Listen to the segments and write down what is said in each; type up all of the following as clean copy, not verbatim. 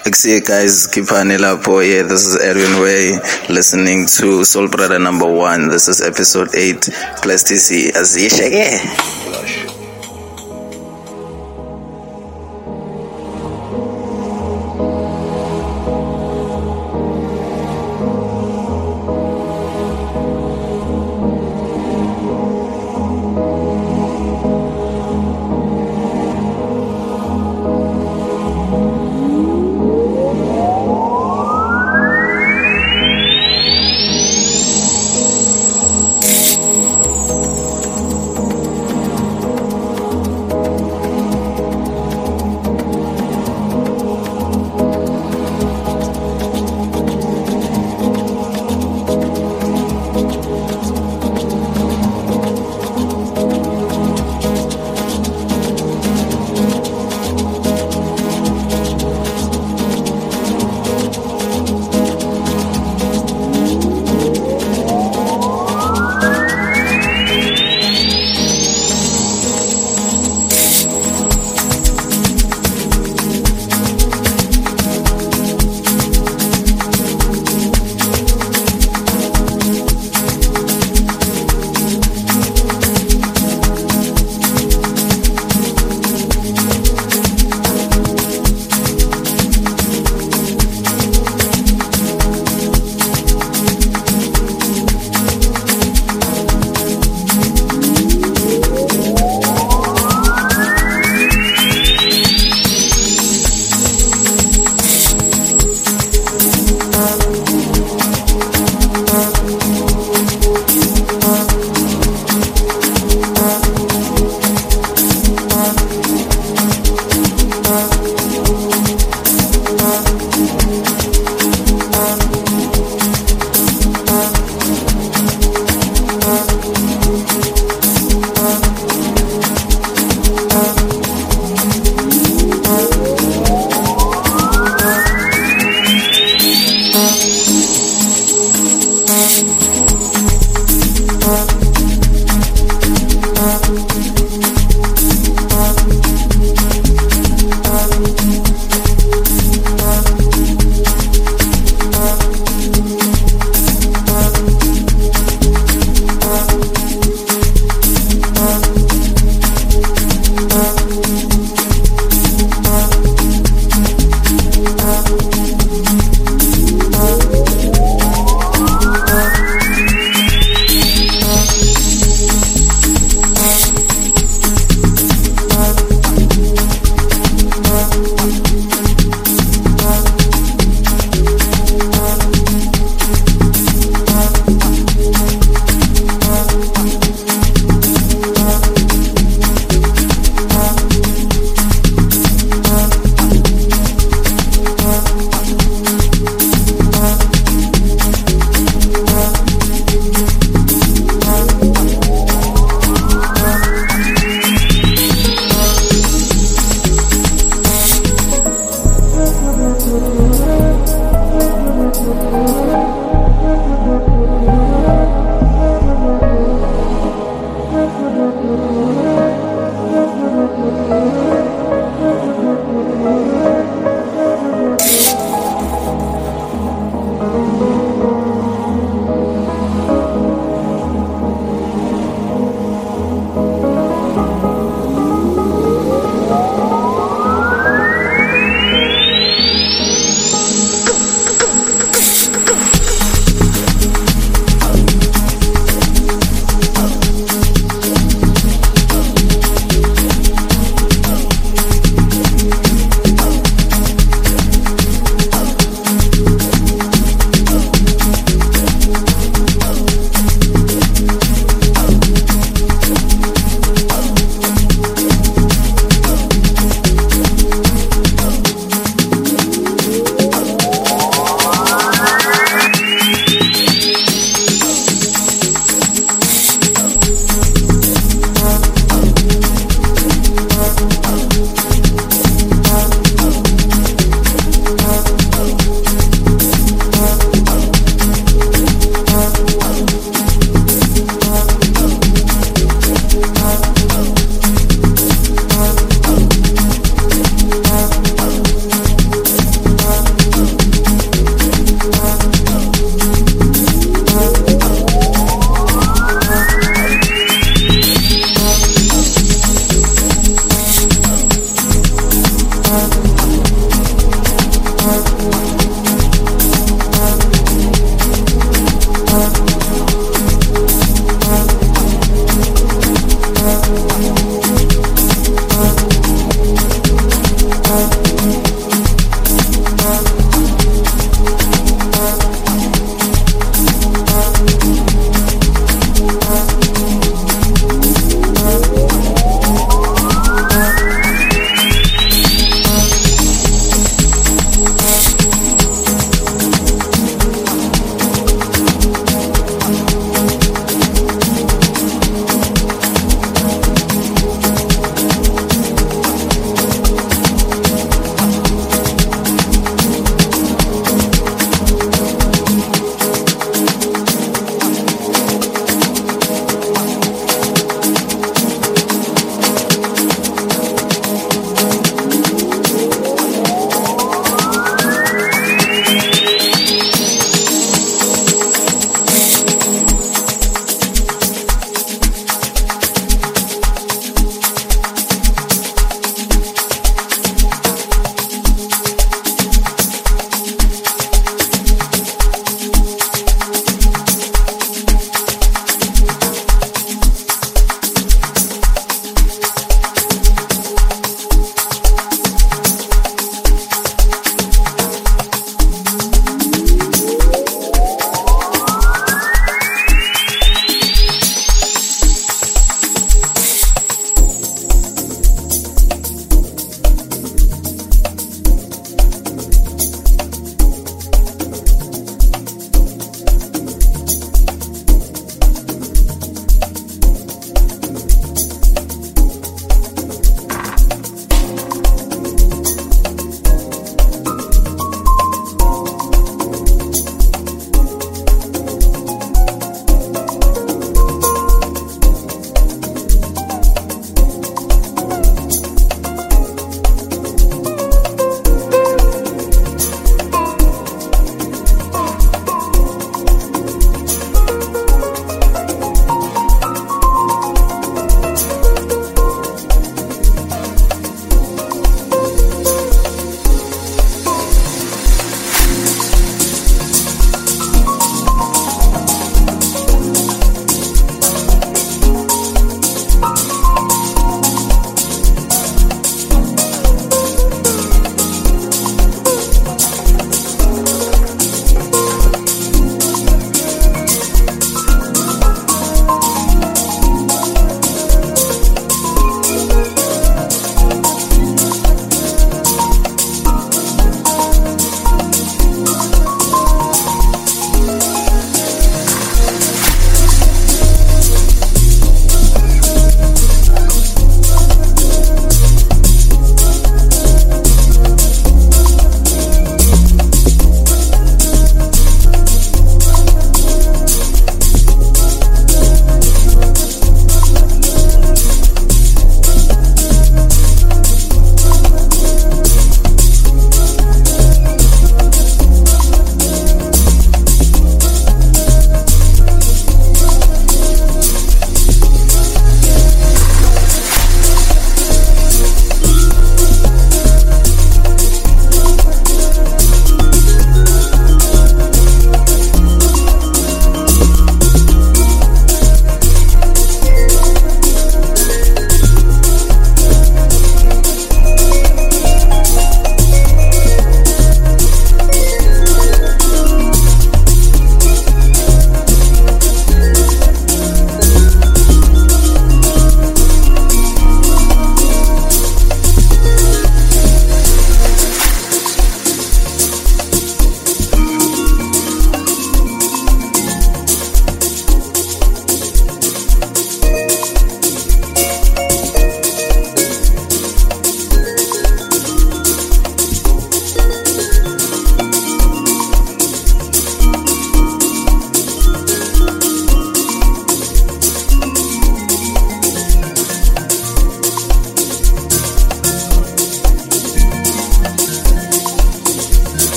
See you guys, Kipani Lapo. Yeah, this is Edwin Way, listening to Soul Brother number 1. This is episode 8. Plasticity as Yeshage.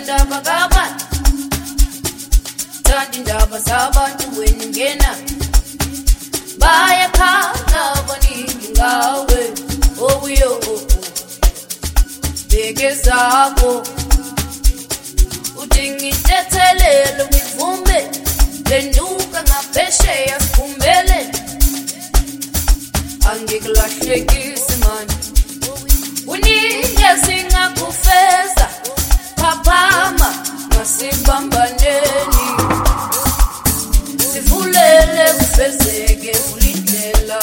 indaba kabantu, thanda indaba zabantu wena ngena bayakhala abaningi ngawe obuyo bheke zakho udinga itethelelo ngivume lenduka ngaphesheya sikhumbele angikulahlekisi mani uningi singakufeza phaphama masibambaneni sivulele kufezeke ulindlela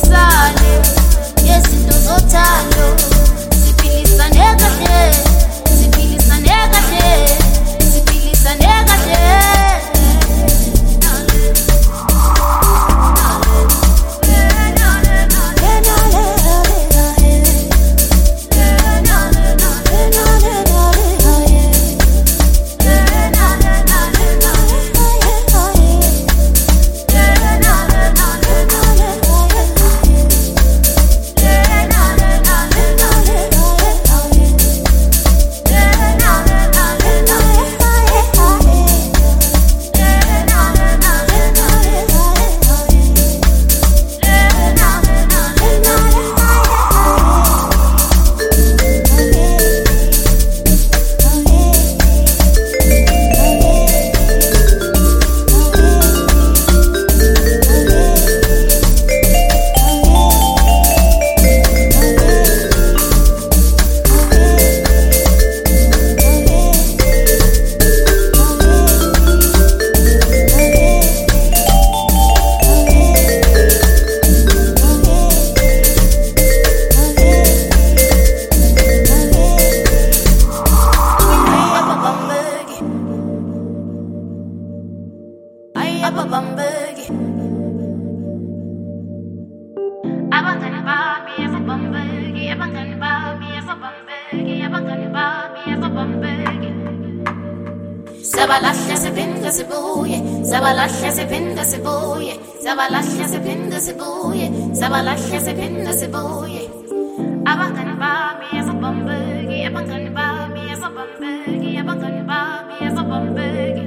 sibambisane ngezinto zothando siphilisane kahle siphilisane kahle siphilisane kahle Sabalahle siphinda sibuye sabalahle siphinda sibuye sabalahle siphinda sibuye sabalahle siphinda sibuye abangani bami yasabambeki abangani bami yasabambeki abangani bami yasabambeki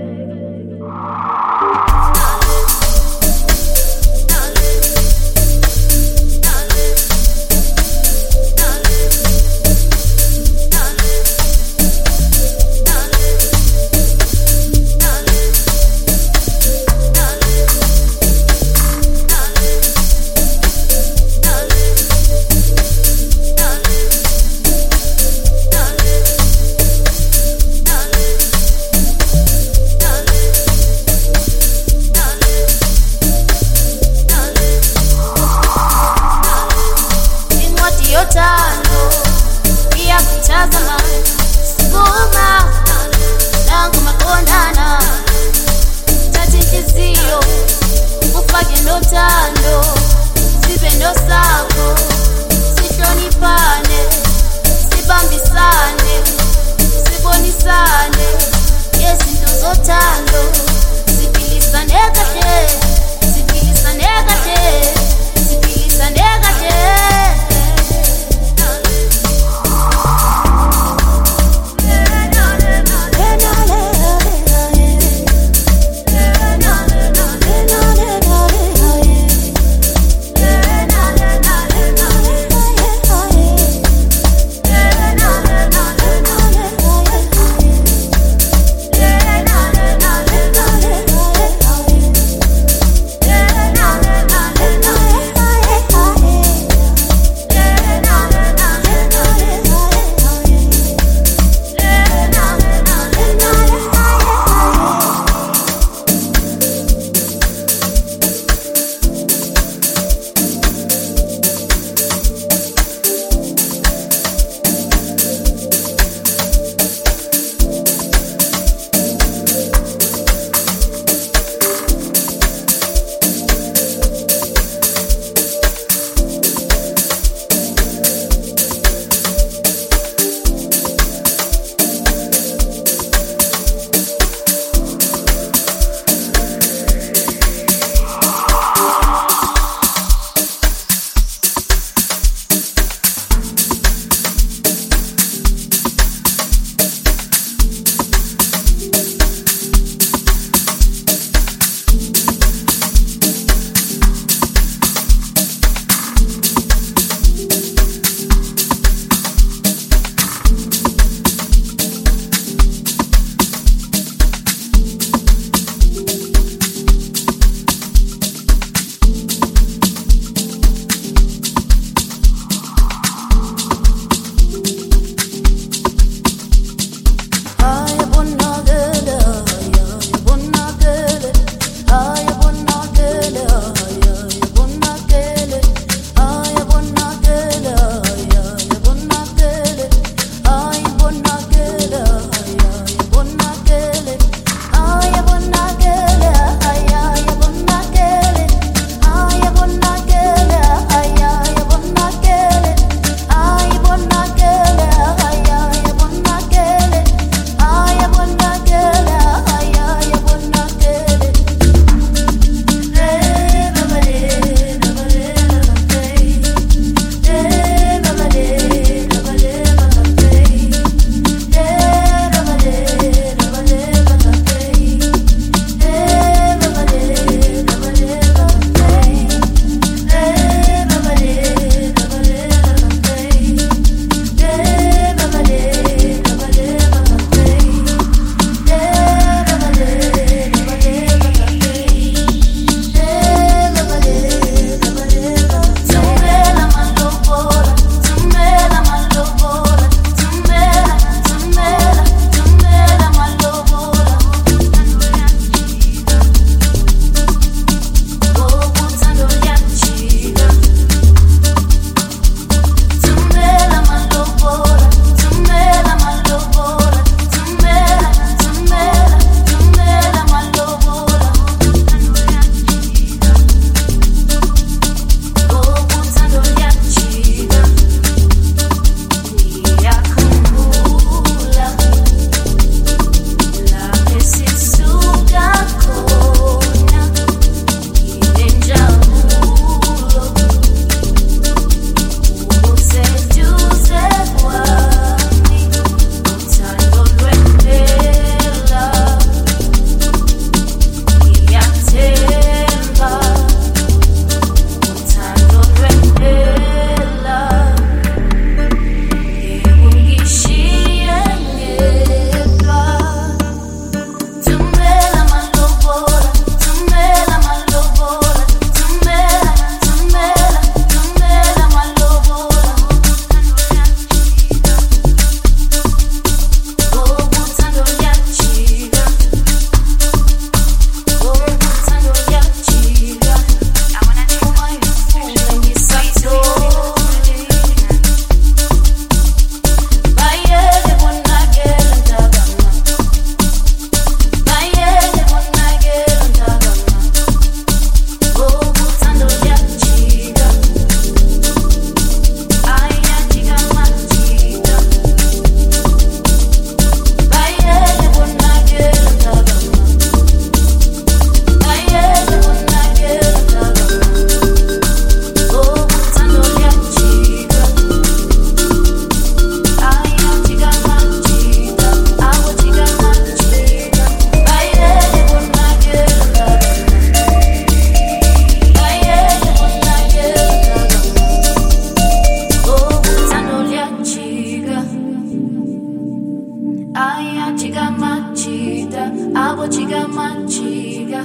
Aya chiga machida, abo chiga machiga.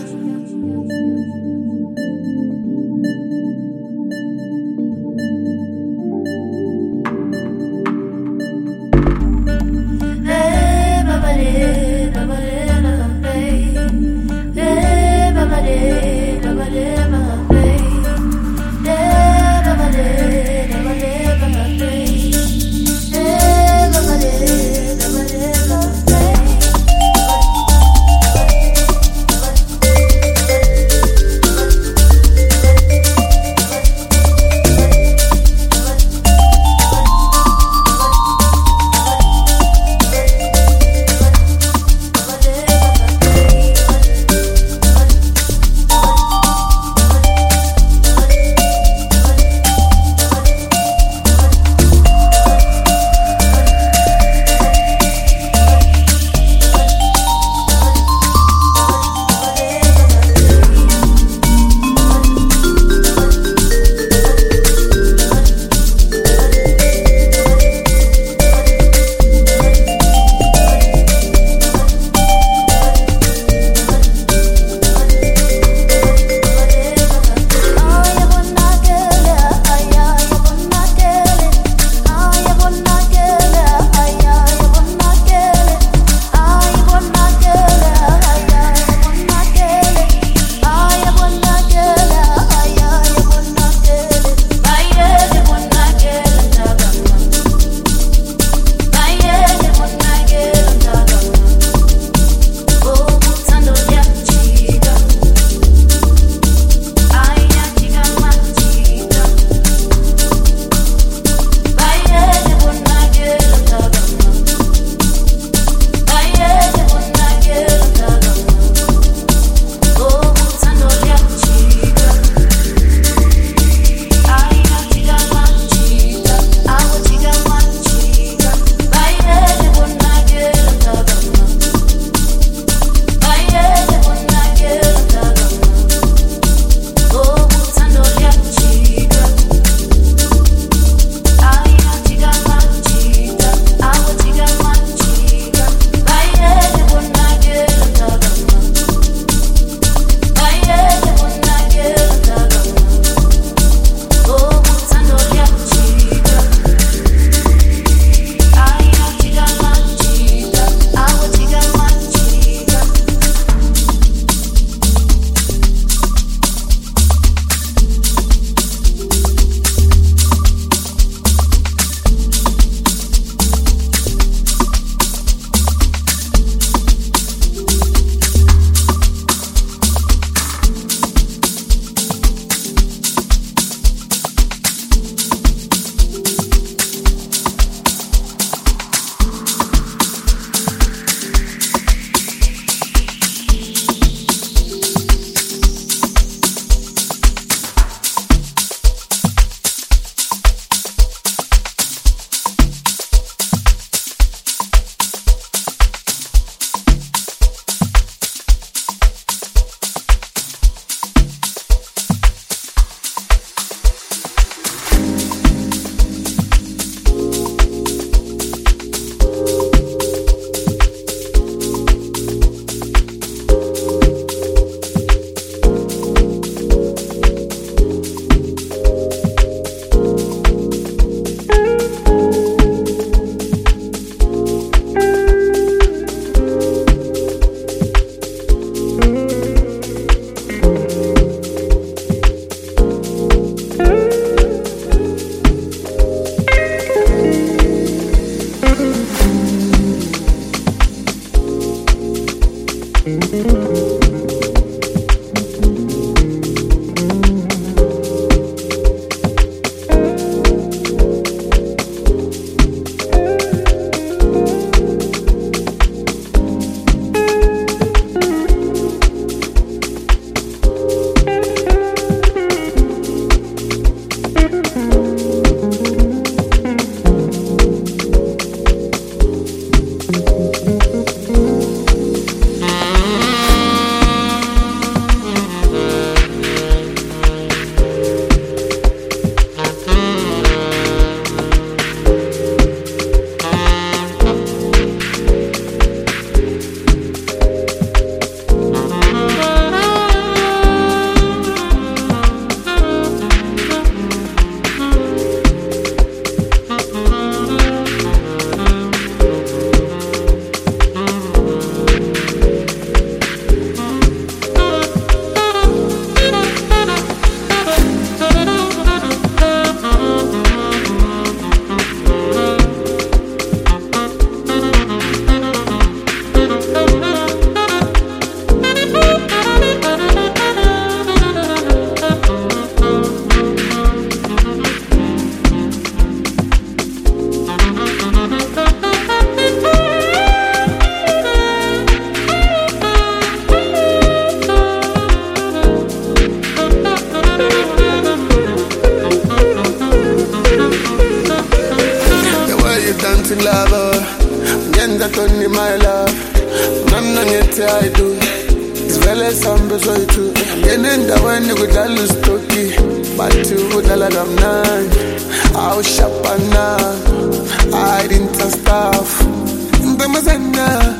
Only my love, none yet I do. It's very somber, so true. And in the one you could all lose Toki, but you would all have none. I'll shop and I didn't stuff. The Mazana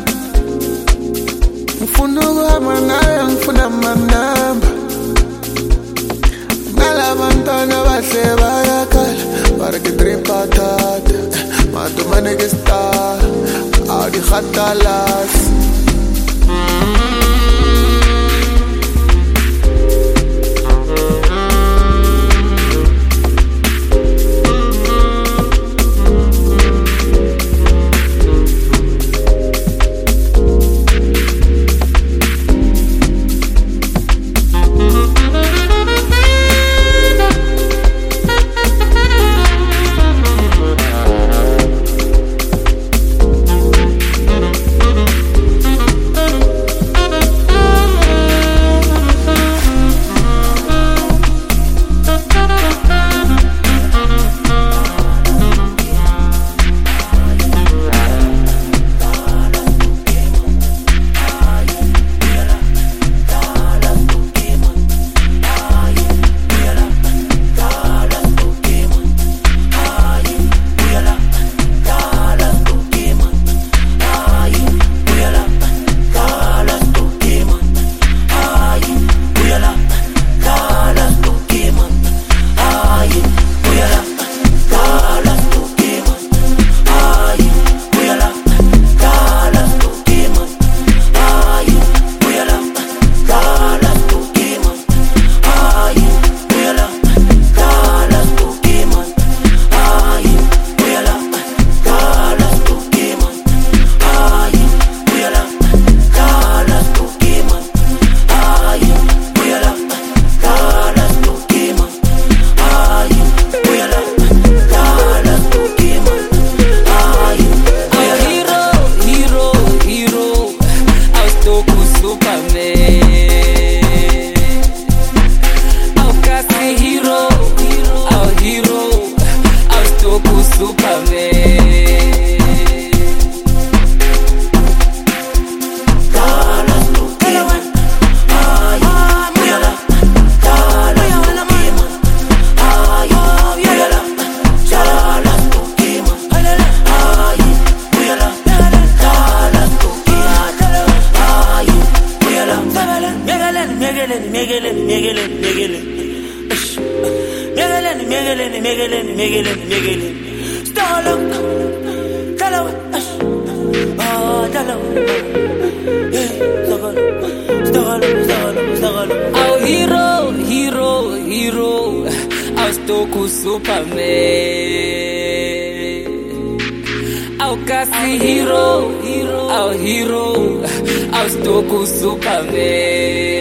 Funuga Manayam Funamanam Nalavantana Vasevayakal, Parakitripatat, Matumanegista. Audi Khatalas. Our hero, our Stoku Superman. Our Kasi hero, our hero, our Stoku Superman.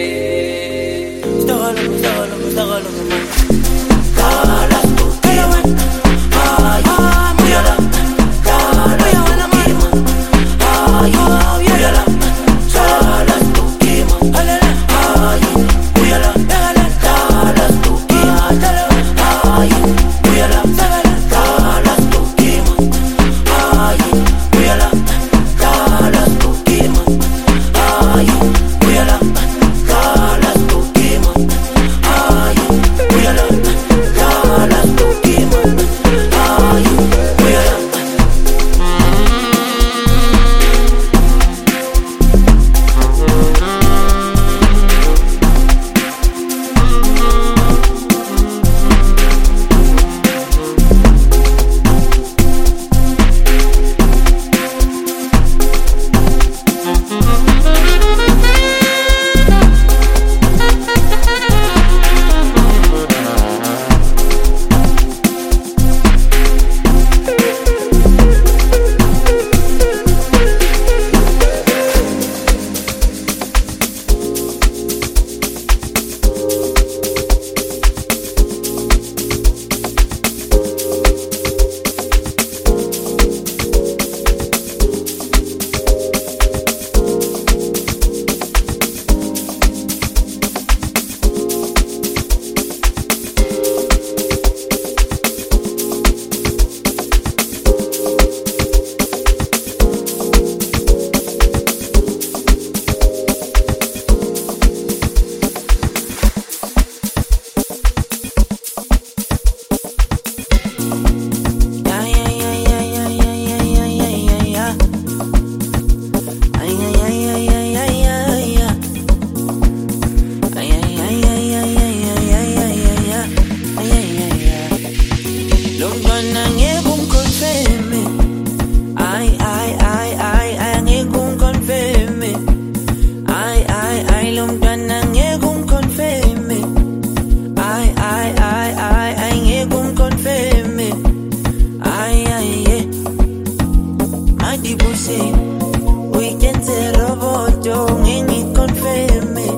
buse uyikenze roboto ngengikonfirme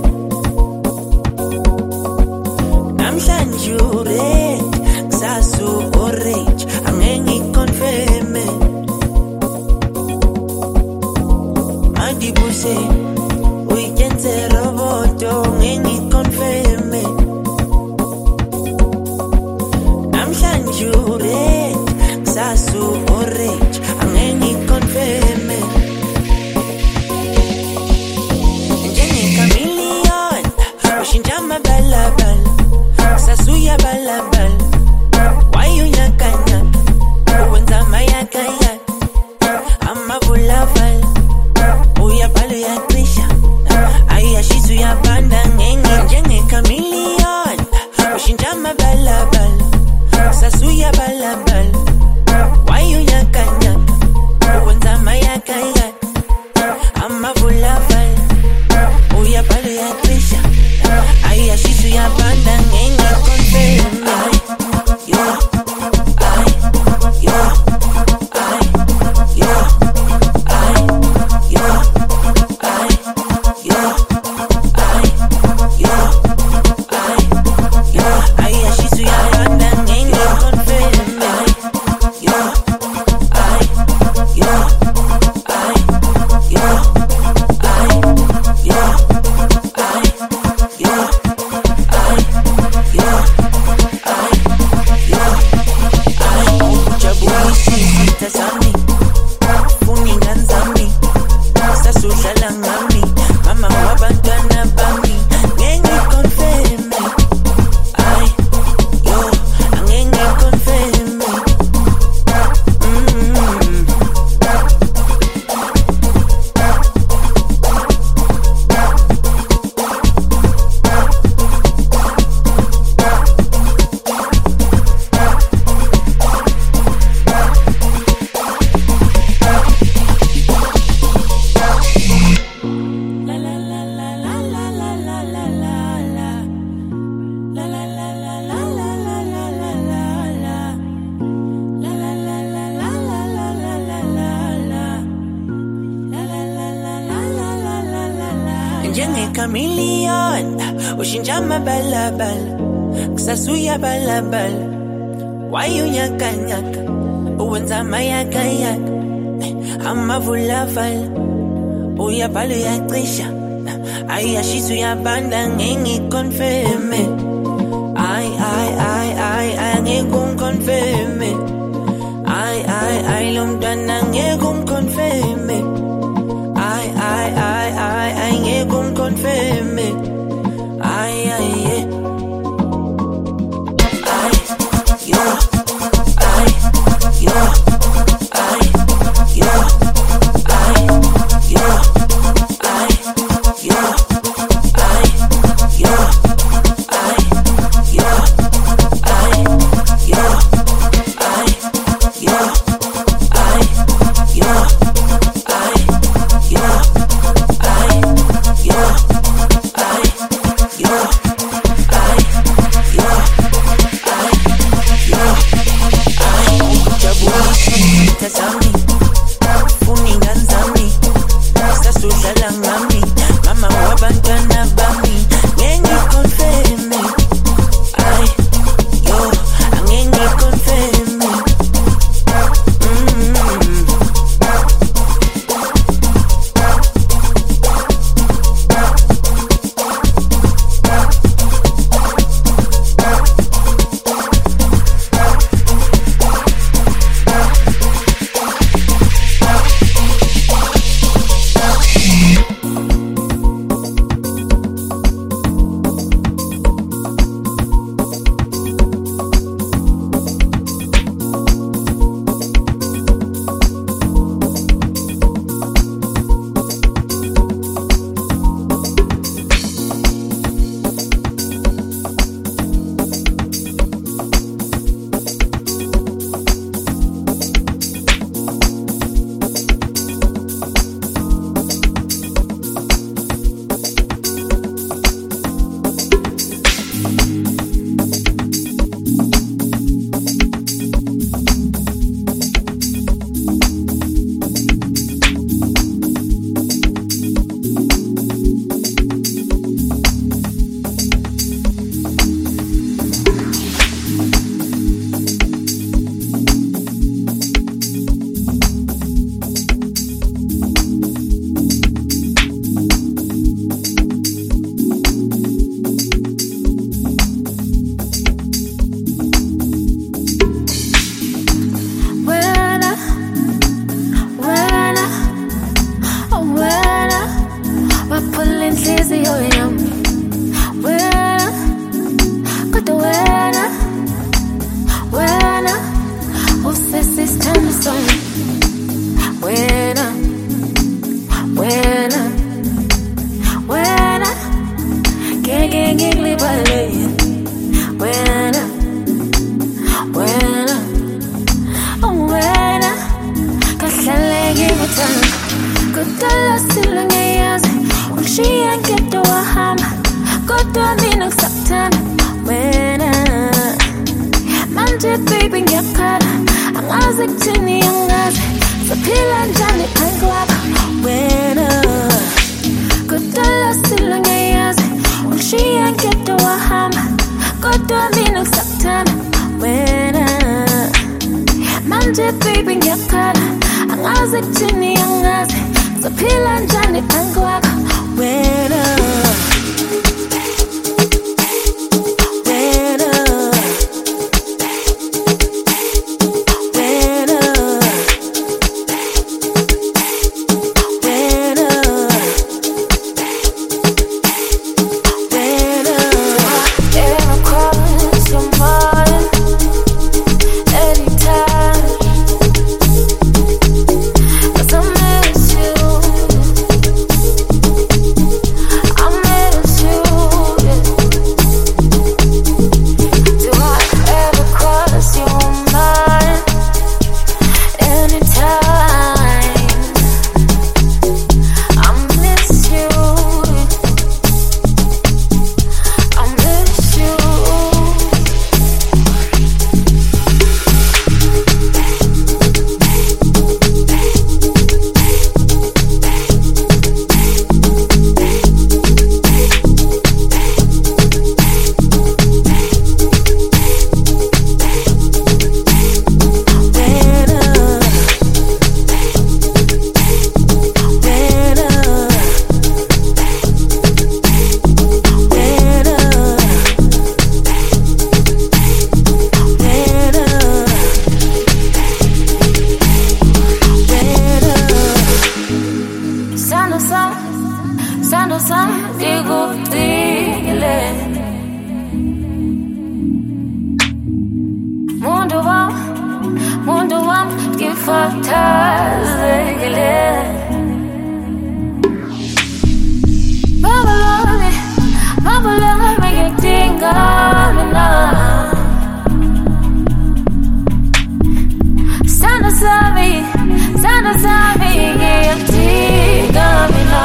namhlanje red kusasu orange angengikonfirme mandi buse uyikenze roboto ngengikonfirme namhlanje red kusasu orange angengikonfirme njengechameleon ushintsha amabalabala sasuya balabala wayunyakanyaka uwenza mayakayaka amabulavala uyabhala uyaqisha ayashisa uyabanda ngenge njengechameleon ushintsha amabalabala sasuya balabala wayunyakanyaka uwenza mayakayaka amabulavala uyabhala uyaqisha ayashisa uyabanda ngenge confirm yo yo yo yo yo ayashisa uyabanda ngenge confirm yo yo njengechameleon ushintsha amabalabala kusasuya balabala wayunyakanyaka uwenza mayakayaka amavulavala uyabhala uyacisha ayashisa uyabanda ngengikonfirme angeke ungikonfirme lo mntwana angeke ungikonfirme angeke ungikonfirme yo yo yo kudala silangayazi ungishiya ngedwa wahamba kodwa mina ngisakuthanda wena manje baby ngiyakhala angazi kuthini angazi saphila njani phansi kwakho wena kudala silangayazi ungishiya ngedwa wahamba kodwa mina ngisakuthanda wena manje baby ngiyakhala angazi kuthini angazi saphila njani phansi kwakho wena Mundo wam gifatazegele Babalame ngidinga mina Sana sami ngidinga mina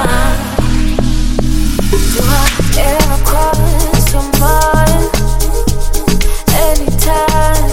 Do I ever cross your mind anytime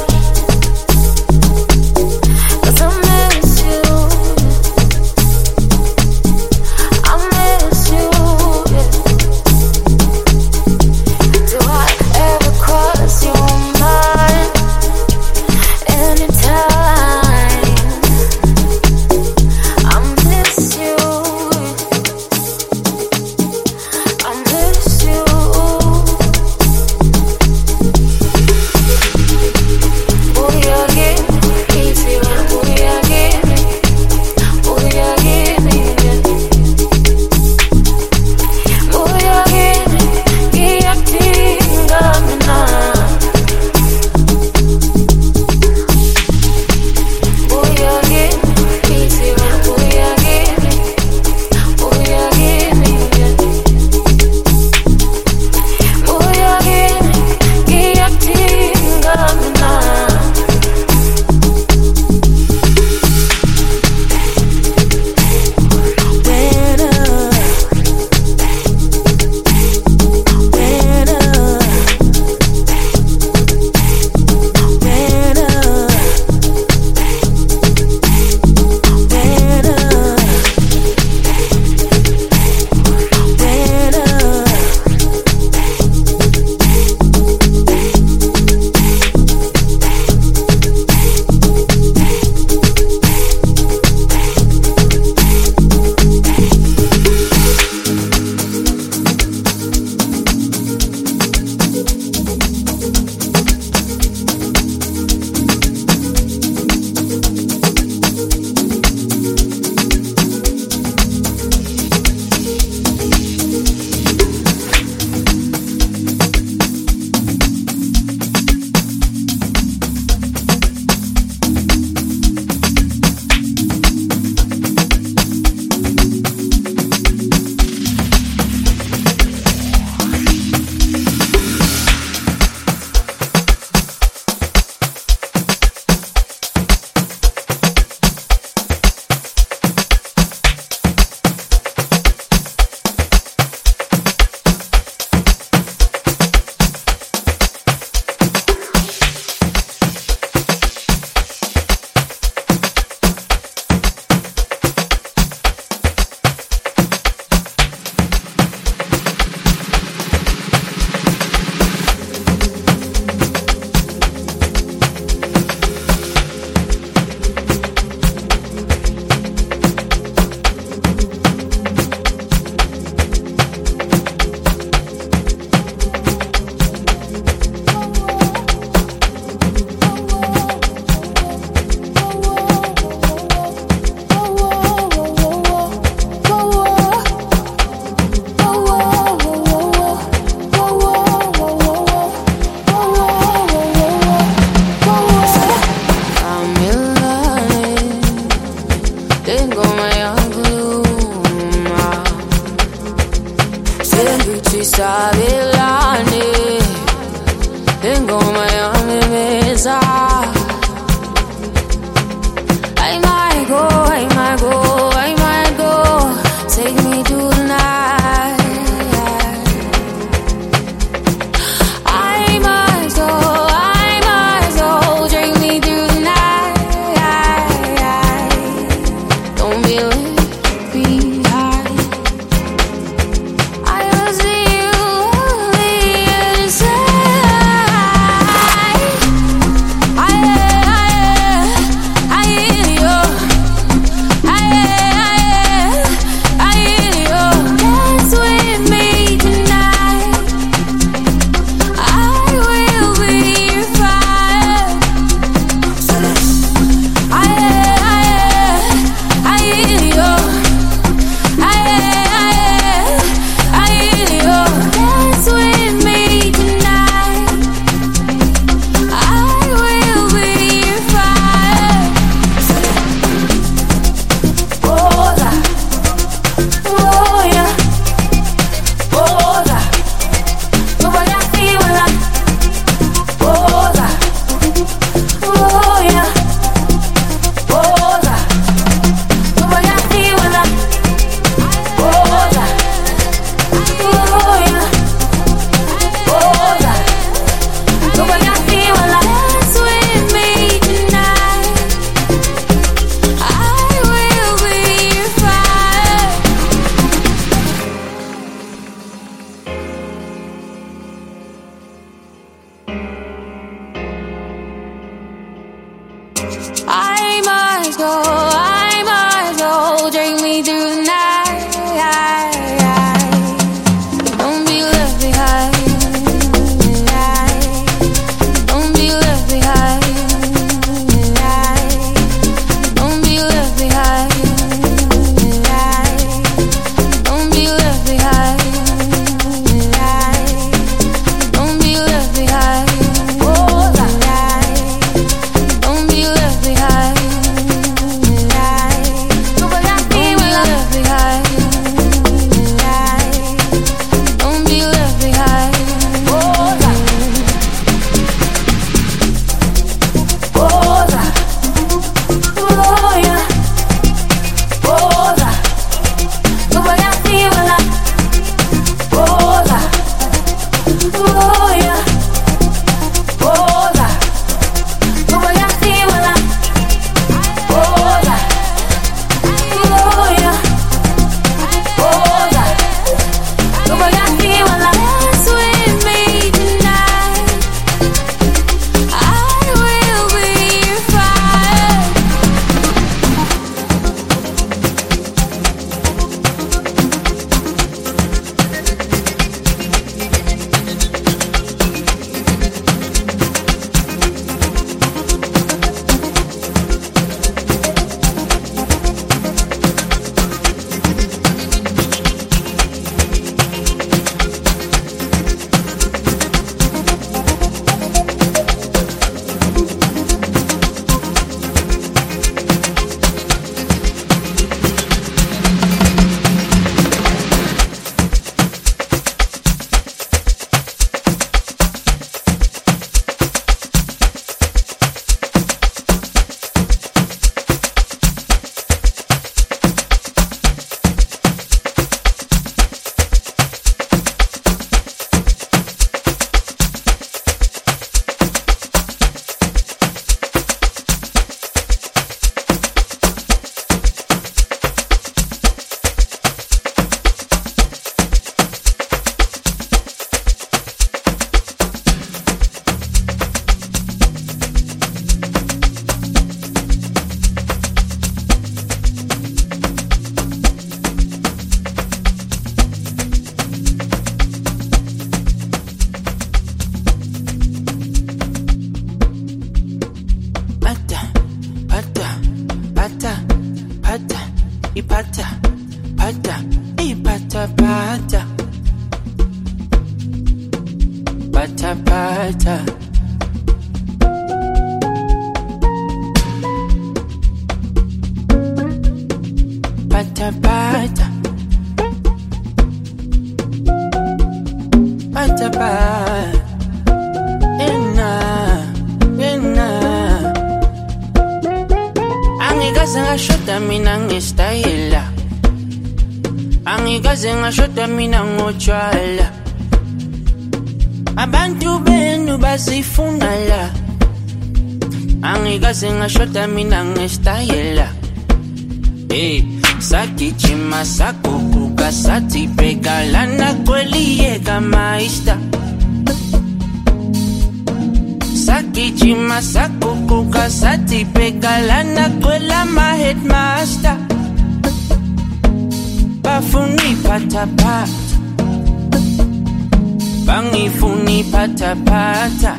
Jabelane, ingoma yami meza. I might go, I might go, I might go. Take me tonight. I might go, drink me through the night. Don't be left behind. I will see you inside. I hear you. Dance with me tonight. I will be your fire. I hear you. Dance with me tonight. I will be your fire. Boza, oh yeah, boza. No voy a fibra. Boza, oh yeah, boza. No voy a fibra. Boza, oh yeah, boza. No voy a fibra. Dance with me tonight. I will be your fire. I might go, drink me through the night. Don't be left behind. Don't be left behind. Don't be left behind. Don't be left behind. Don't be left behind. Don't be left behind. No voy a fibra. Don't be left behind. Boza, boza. Oh yeah, boza. No voy a fibra. Boza, oh yeah, boza. No voy a fibra. Boza, oh yeah, boza. No voy a fibra. Dance with me tonight. I will be your fire. Ipata, pata, ipata, pata, pata, pata. Pata, pata. pata pat. Angikaze ngashoda mina ngestayela, angikaze ngashoda mina ngotshwala. Abantu benu basifuna la, angikaze ngashoda mina ngestayela. Hey, sagijima saguguka sathi bhekalana kweliyeka maista. Sagijima saguguka sathi bhekalana kwela ma-headmaster. Bafuni pata pata, bangifuni pata pata.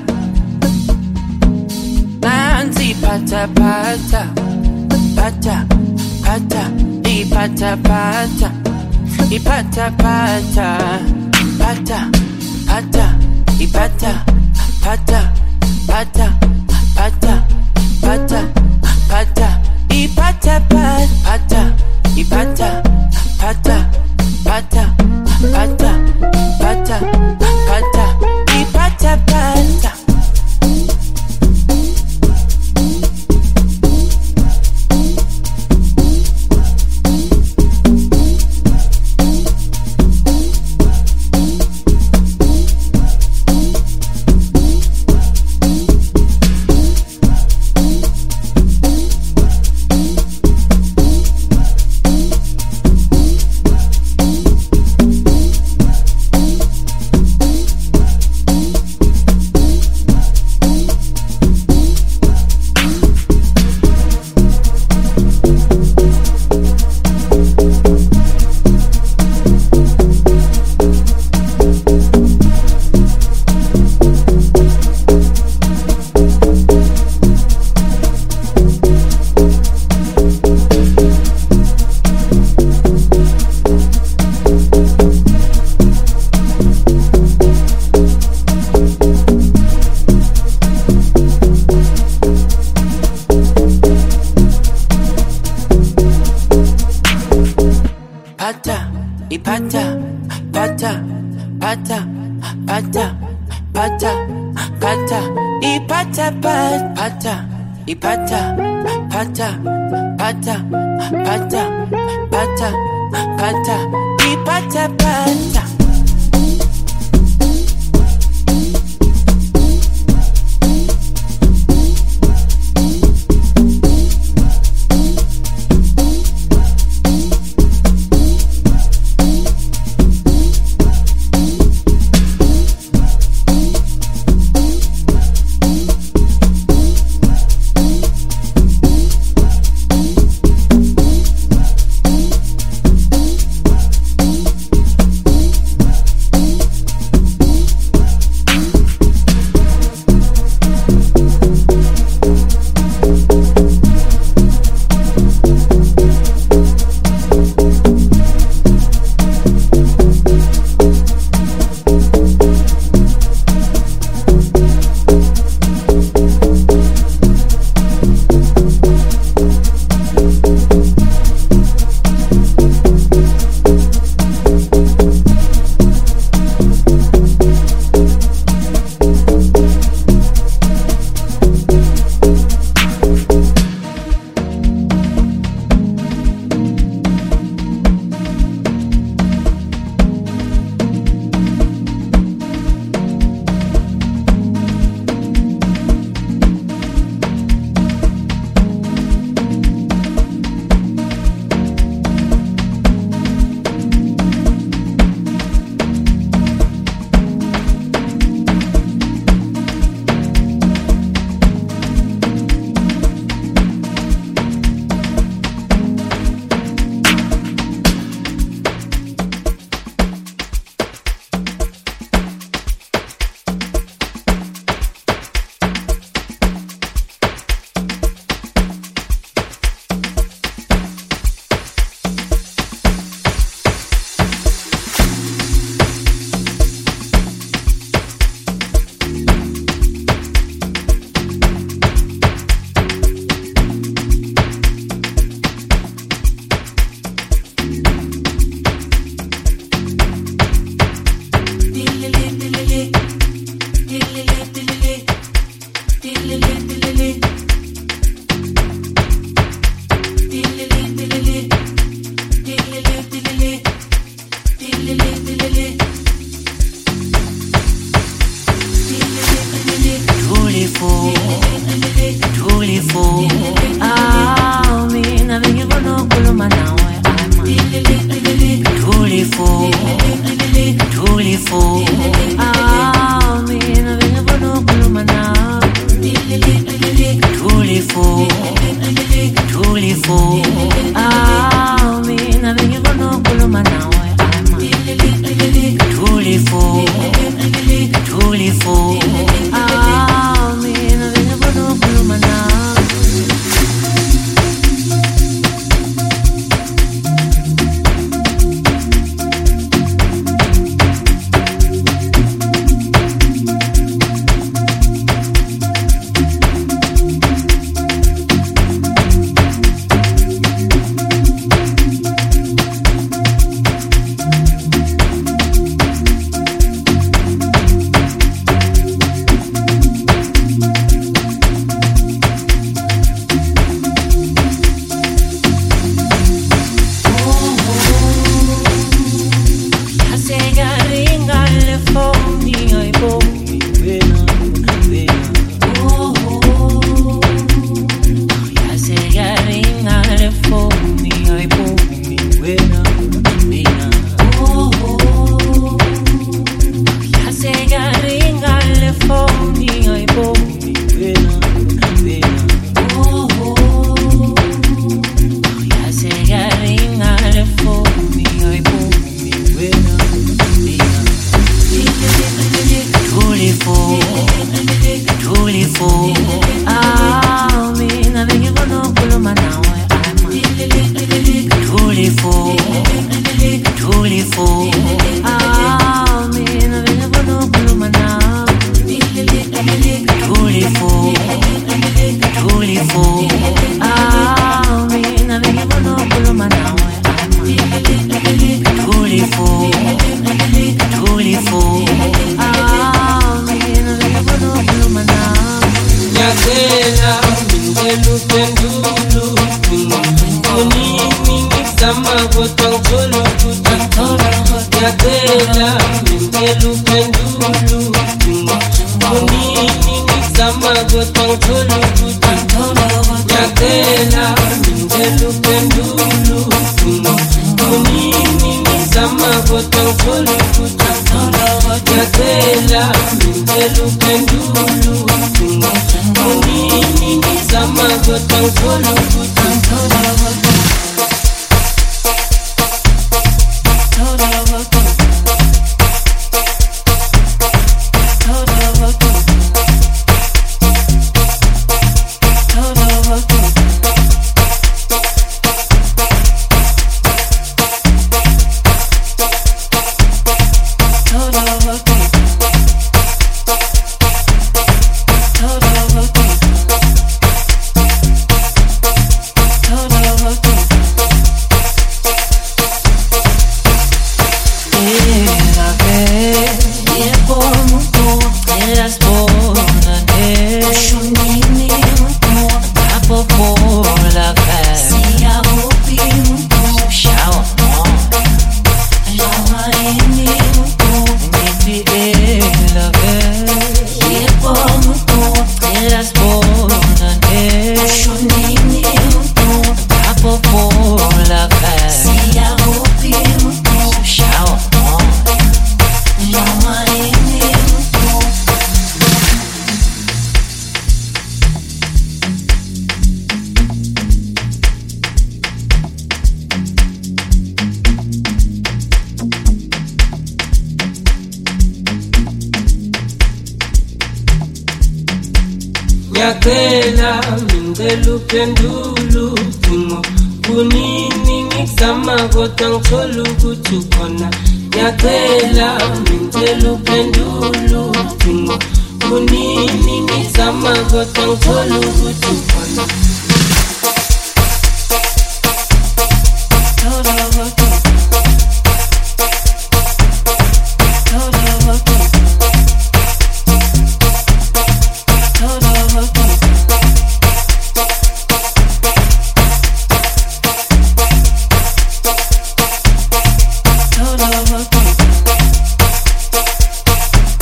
Nansi pata pata, pata pata, ipata pata, ipata pata, pata pata, ipata pata, pata pata, pata pata, ipata pata, ipata pata, pata pata, pata pata, ipata pata. Ipata, pata, pata, pata, pata, pata, ipata, pata, ipata, pata, pata, pata, pata, pata, ipata, pata. unokhuluma nawe ama Tuliful mina bengibona ukhuluma nawe Nyakela mindelu pendulu tingo kunini ngisama gotang cholu kutukona Nyakela mindelu pendulu tingo kunini ngisama gotang cholu kutukona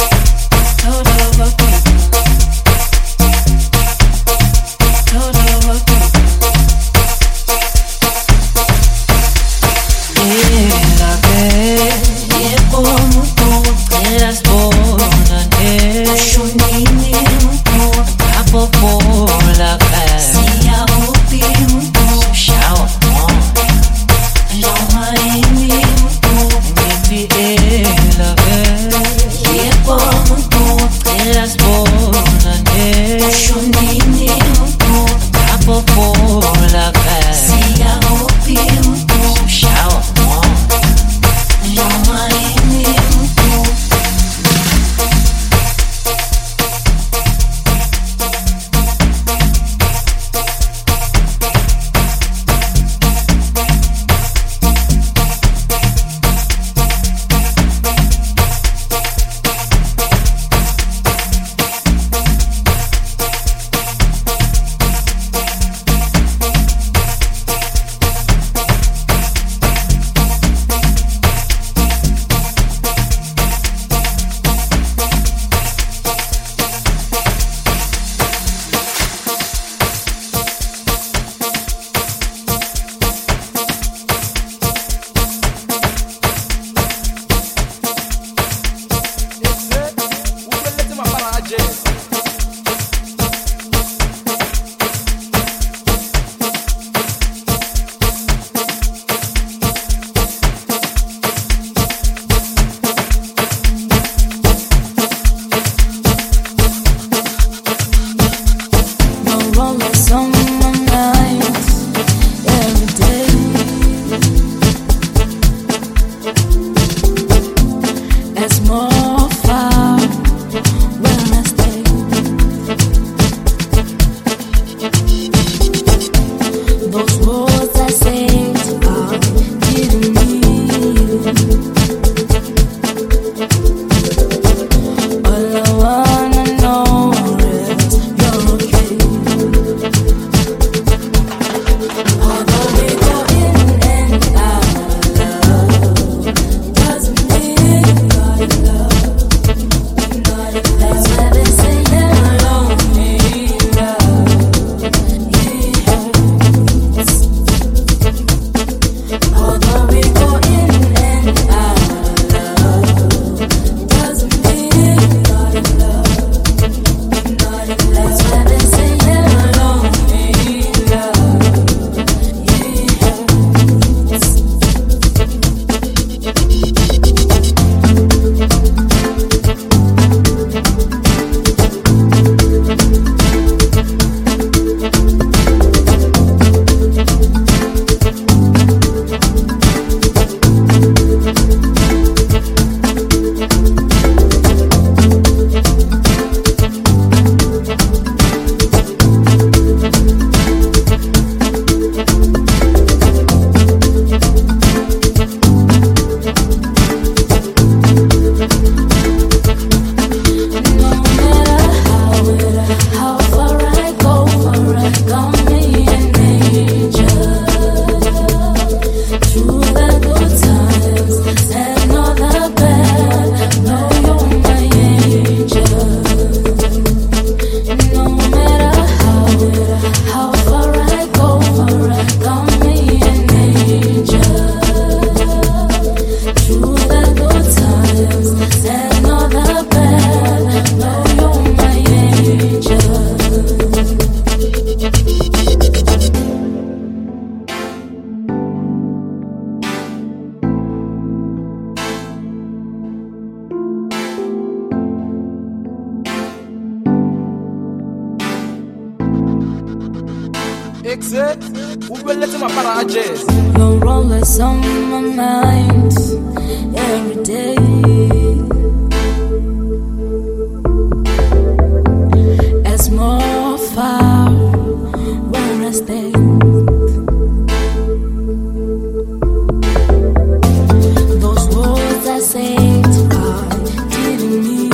Total Exit, ubelete mapara jazz. Your role is on my mind every day. As more far where I stay. Those words I said I didn't mean.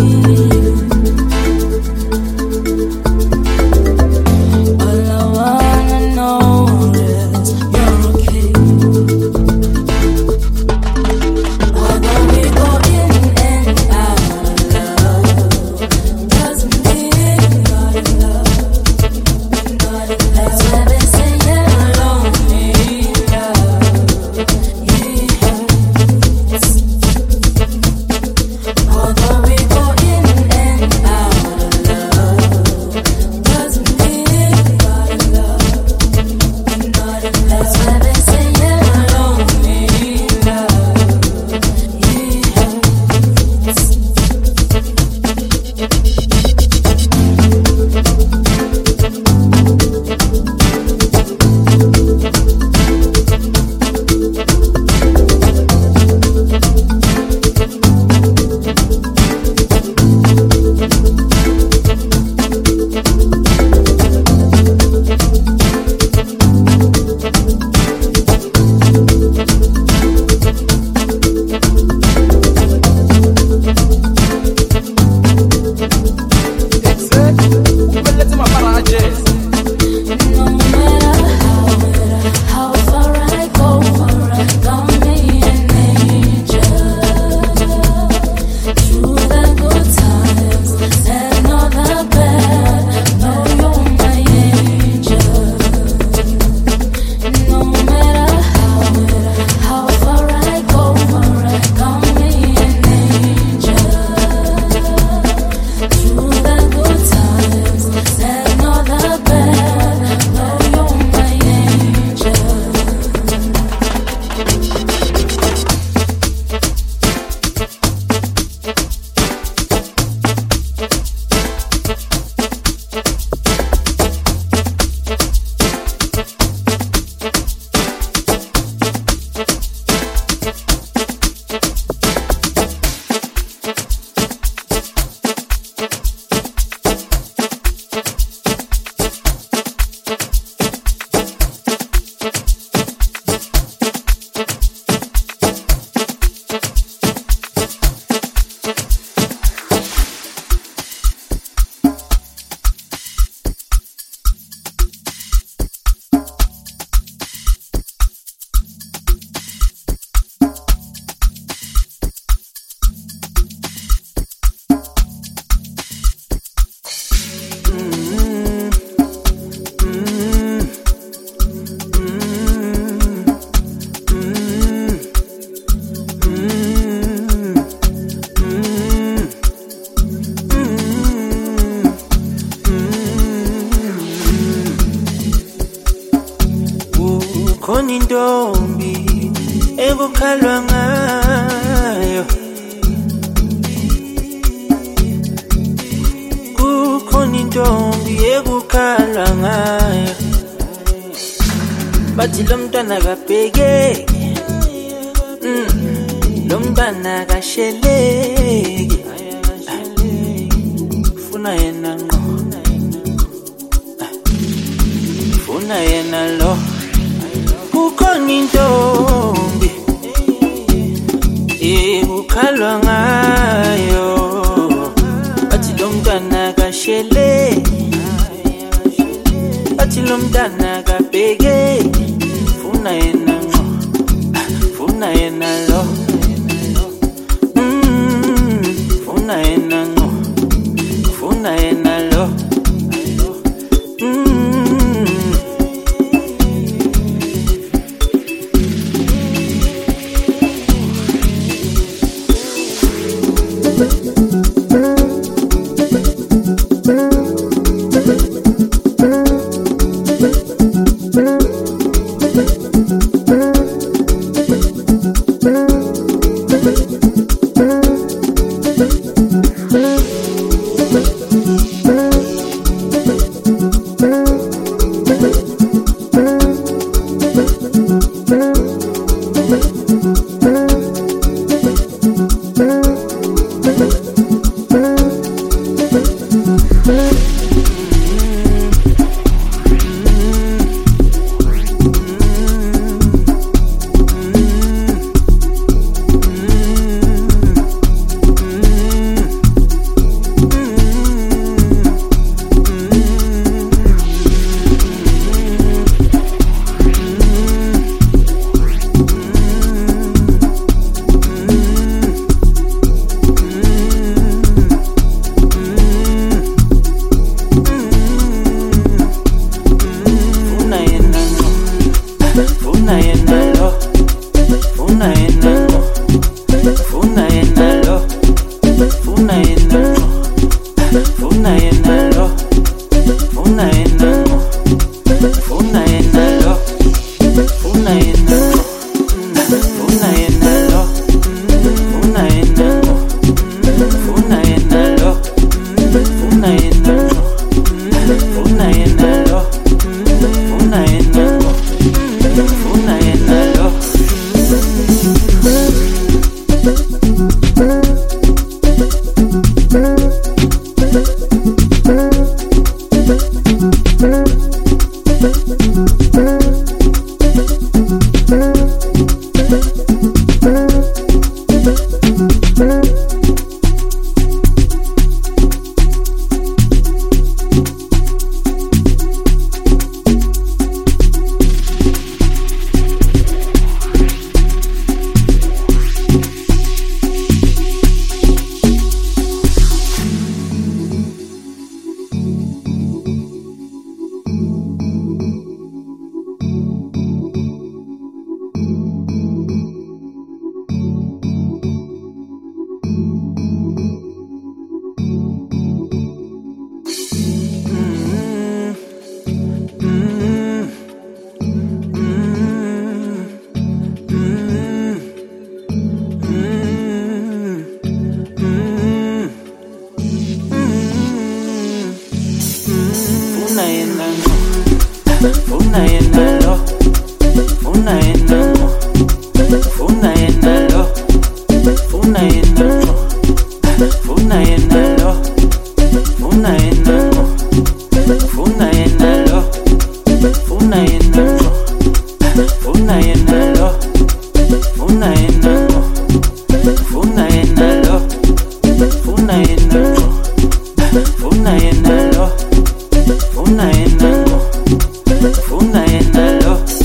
kukhalwa ngayo kukhona intombi ekukhalwa ngayo bathi lo mntwana kabhekeki lo mntwana kasheleki funa yena ngqo funa yena lo kukhona intombi ekukhalwa ngayo bathi lo mntwana kasheleki bathi lo mntwana kabhekeki funa yena ngqo funa yena lo funa yena ngqo funa yena lo Funa yena lo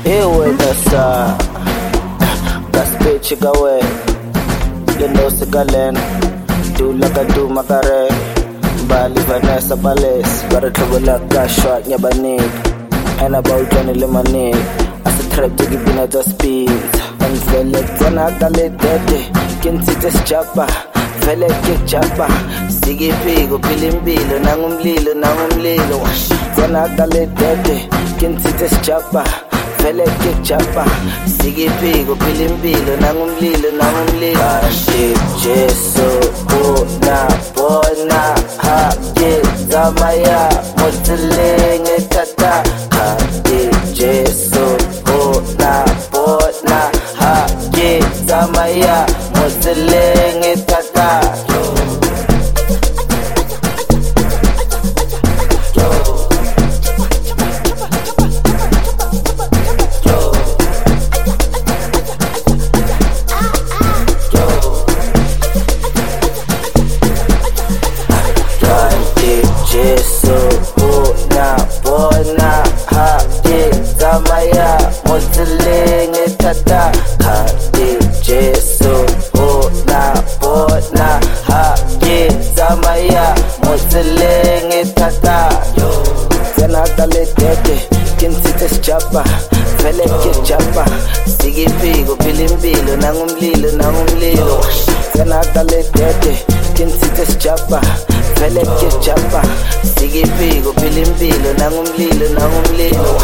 Ewe dasa Gaspechi gawe Lendo sigalen Dula ka du makare Bali Vanessa Palace Bara trouble gashwa nyabanig And about Johnny Lemonade As a trap to give in at the speed And vele kona kale dede Kinsites chapa Vele ke chapa Sigi pigo pilimbilo Nangumlilo Kona kale dede Kinsites chapa Vele ke chapa Sigi pigo pilimbilo Nangumlilo Aship Jesu Bona Hake Zamaya Motilenge Tata Hake Jesu Bona Hake Zamaya Motilenge Tata Jesu bona hake zamaya motilenge tata hake Jesu bona hake zamaya motilenge tata Zena kale dede kinsites chapa vele ke chapa sigi pigo pilimbilo nangumlilo Zena kale dede kinsites chapa Vele ke chapa Sigi pigo pilimbilo Nangumlilo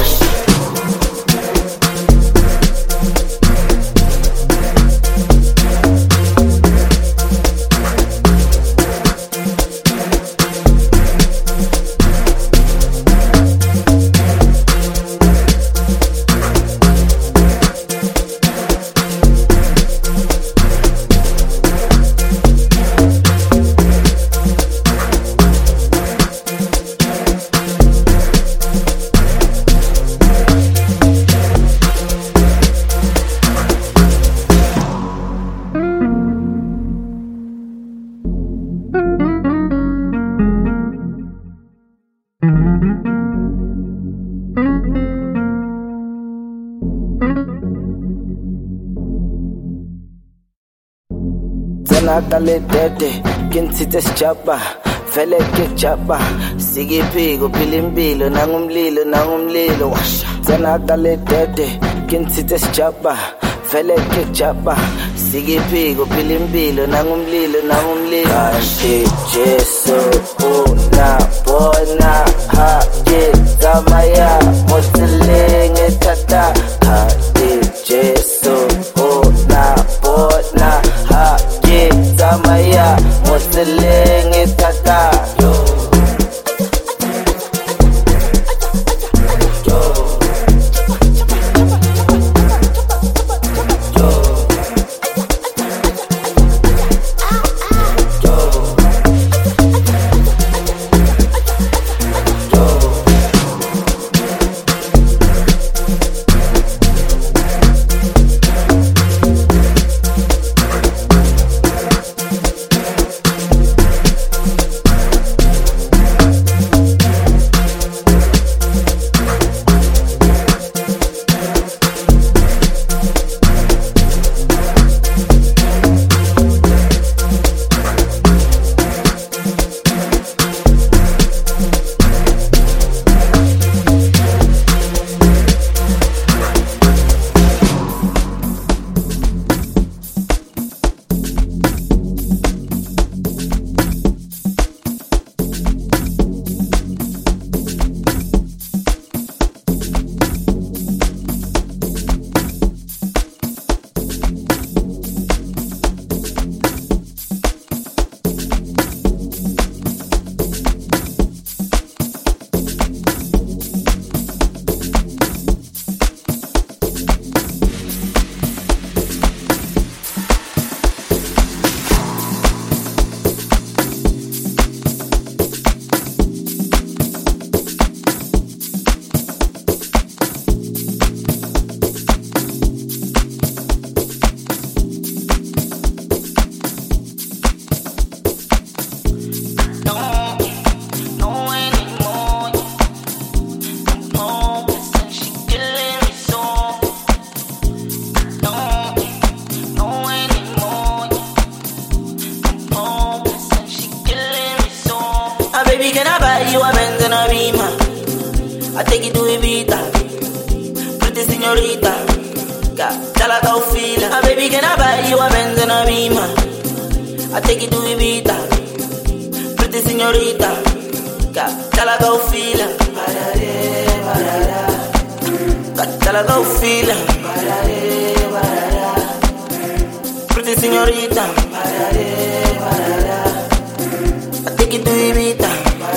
Zena kale dede kinsites chapa Vele ke chapa Sigi pigo pilimbilo Nangumlilo Zena kale dede kinsites chapa Vele ke chapa Sigi pigo pilimbilo Nangumlilo Aship Jesu bona hake zamaya motilenge tata hake Jesu bona hake zamaya motilenge tata señorita, dala gaufila. Ah, baby, can I buy you a Benz and a Beamer? I take you to Ibiza. Pretty señorita, dala gaufila. Dala gaufila. Pretty señorita, I take you to Ibiza.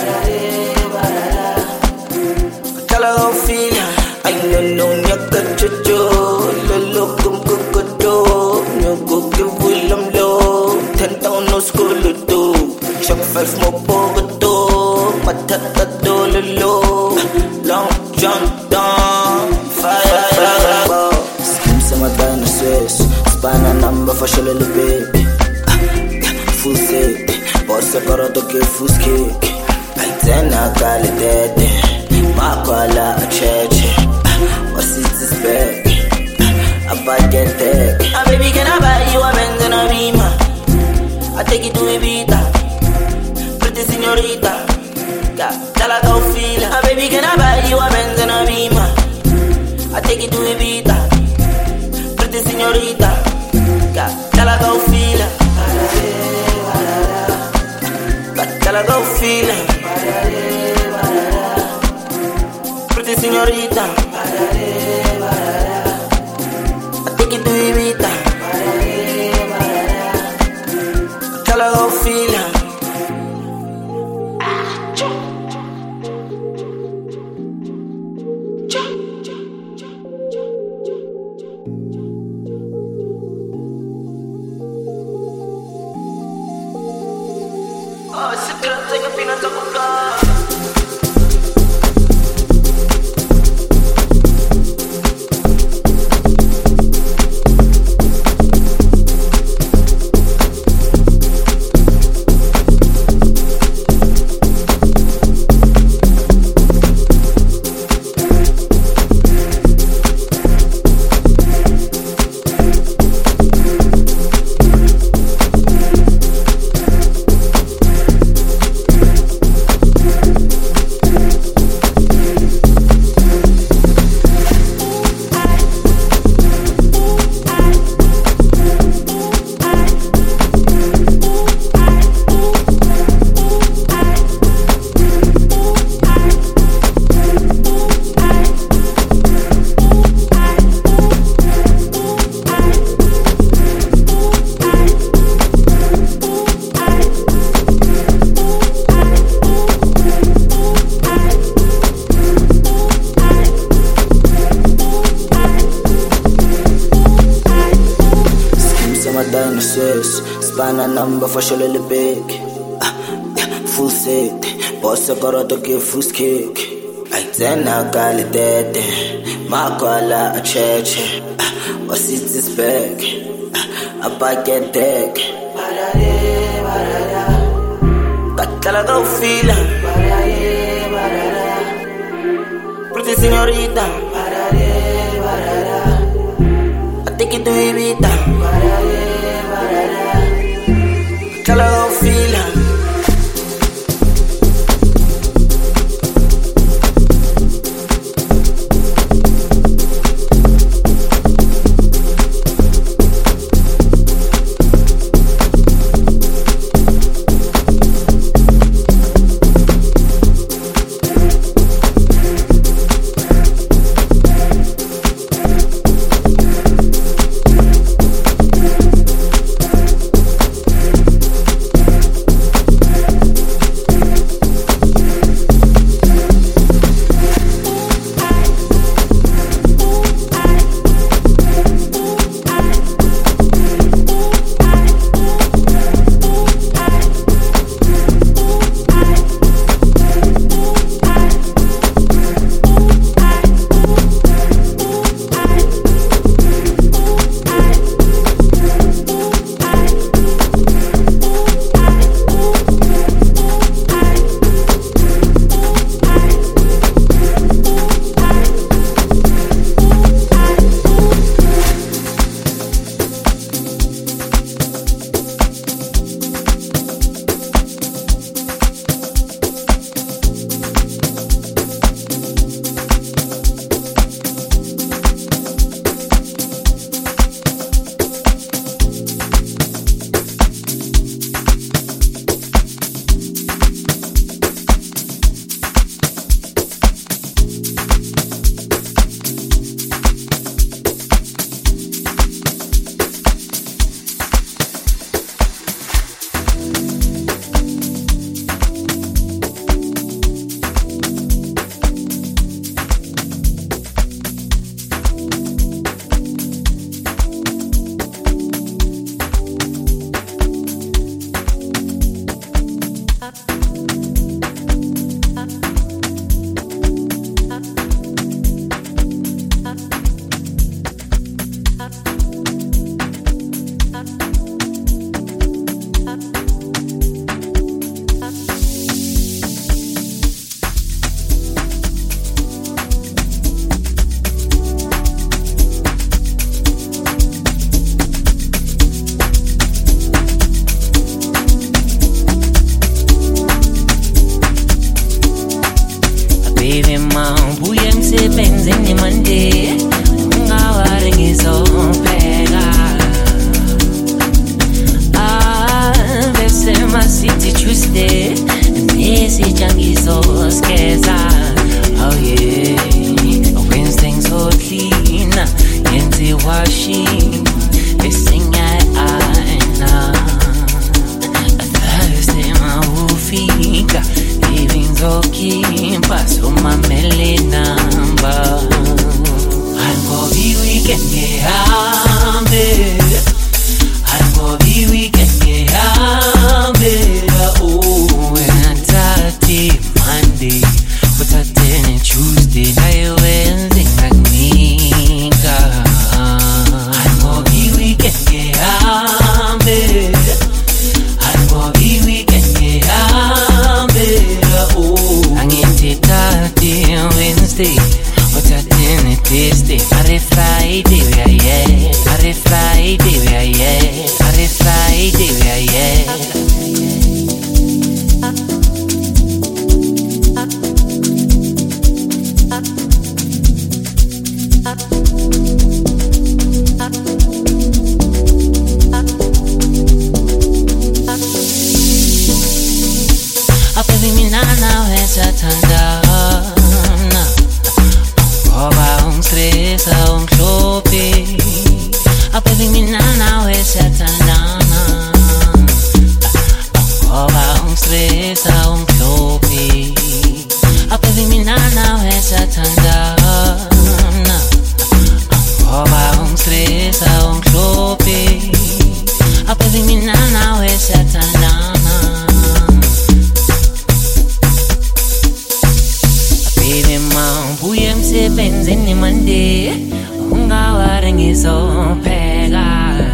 Dala gaufila. I know nyaka chucho, lolo kum kukuto, nyoko kivulam lo, 10 town no school do, shop 5 mo pogoto, matata dololo, long John down, fire. Skim sama dinosaurs, spana number for show little baby, full set, boss a carato che fuski, I then I call it dead, makwala a church. It's back. I buy that tag. Ah, baby, can I buy you a Benz and a Beamer? I take you to Ibiza. Pretty señorita, dala gaufila. Ah, baby, can I buy you a Benz and a Beamer? I take you to Ibiza. Pretty señorita, dala gaufila. Dala gaufila. Pretty señorita, I take you to Ibiza. Dala gaufila. Oh, segera saya pindah ke Mekah. Spana number for show little big. Full set, boss a carato che fuski. I then I call it dead. Makwala a church. What's this back? I buy that deck. Dala gaufila. Pretty señorita, I take you to Ibiza. Dala gaufila. emsebenzini Monday ungawari ngizopheka bese masithi Tuesday nesitsha ngizoskeza oh yeah Wednesday ngizoclean yenze washing bese ngiyayina Thursday mawufika ngizokimba sumamele number Angobi weekend ngehambe Angobi weekend ngehambe oh Saturday Monday Saturday Tuesday nayo Wednesday ngakunika Angobi weekend ngehambe Angobi weekend ngehambe Thursday, Wednesday, what's a dinner Tuesday? Friday, Friday, we are yeah. Friday, Friday, we are yeah. Friday, Friday, we are yeah. Emsebenzini Monday ungawari ngizopheka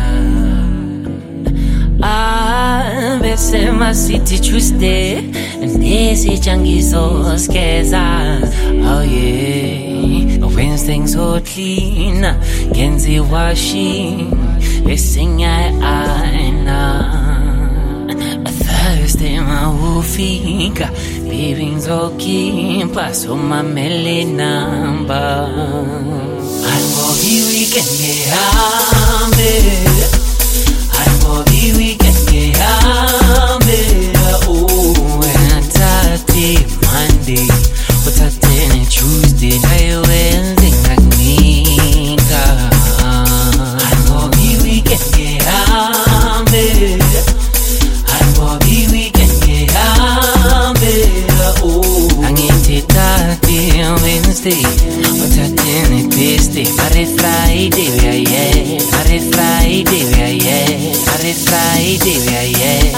bese masithi Tuesday nesitsha ngizoskeza oh yeah Wednesday ngizoclean ngenze washing bese ngiyayina Thursday mawufika baby ngizokimba sumamele number Angobi weekend ngehambe Angobi weekend ngehambe oh Saturday Monday Saturday Tuesday nayo Wednesday ngakunika Angobi weekend ngehambe Angobi weekend ngehambe oh Thursday Wednesday Saturday Tuesday Friday Friday we are yeah Friday Friday we are yeah Friday Friday we are yeah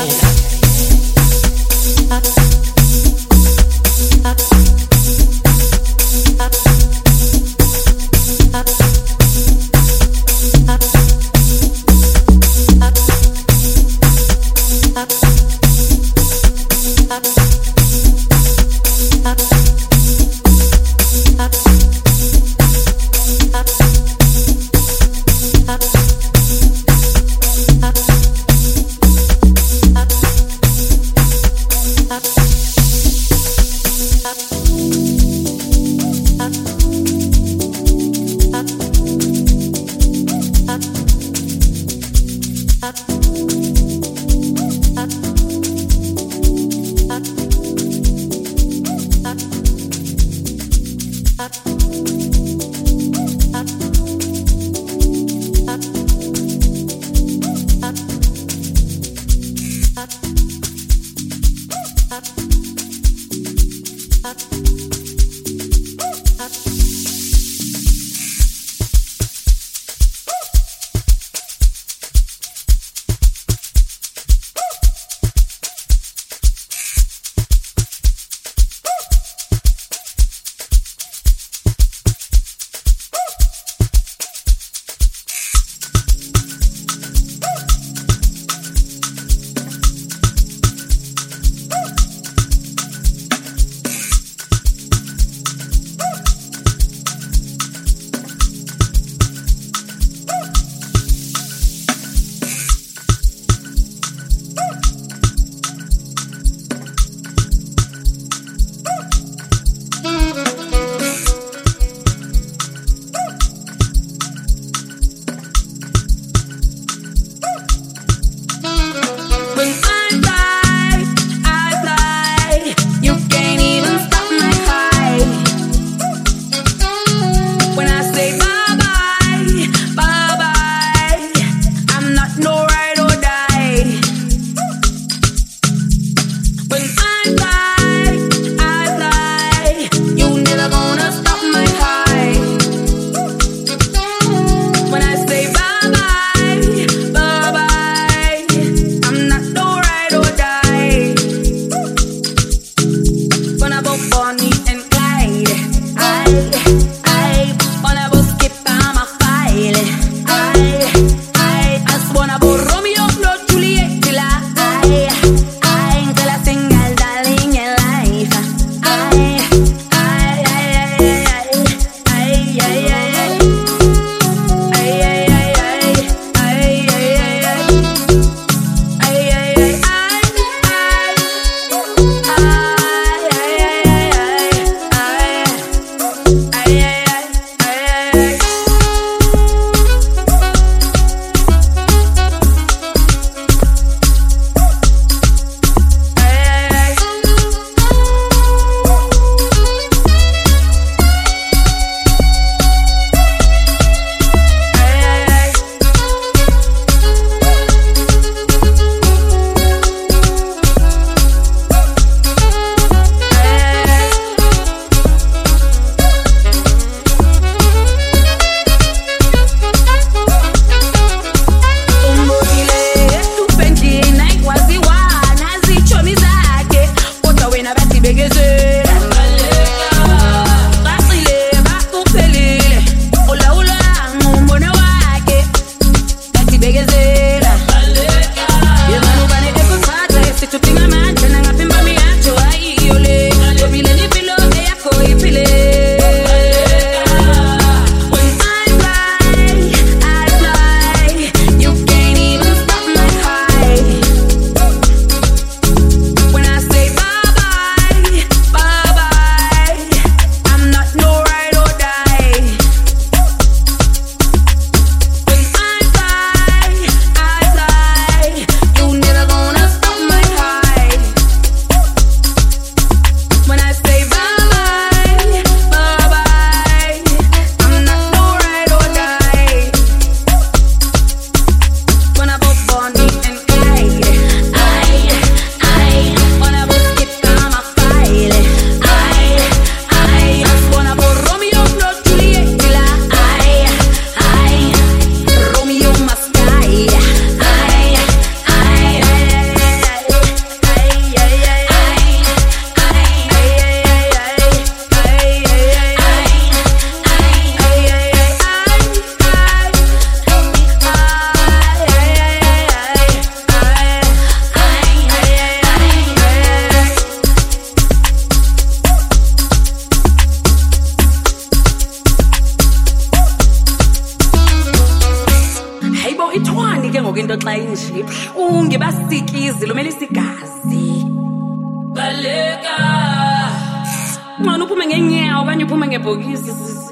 ngoku into xa inje ungibasikizi lumele isigazi baleka ngcono uphume ngenyawo okanye uphume ngebhokisi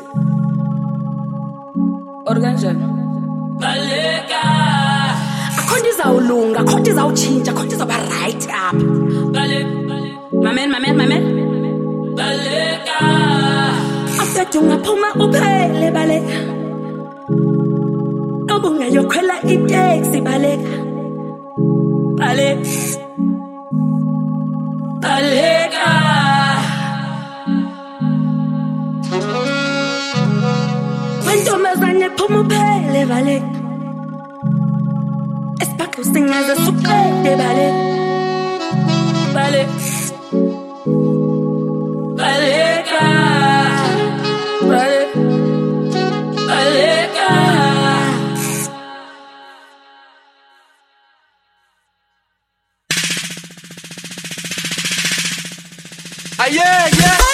or kanjani baleka akho nto izawulunga akho nto izawutshintsha akho nto izawuba right up mamen baleka afethu ungaphuma uphele baleka noba ungayokhwela iteksi baleka wentombazane phuma uphele baleka esibhaqo singaze suqede baleka yeah.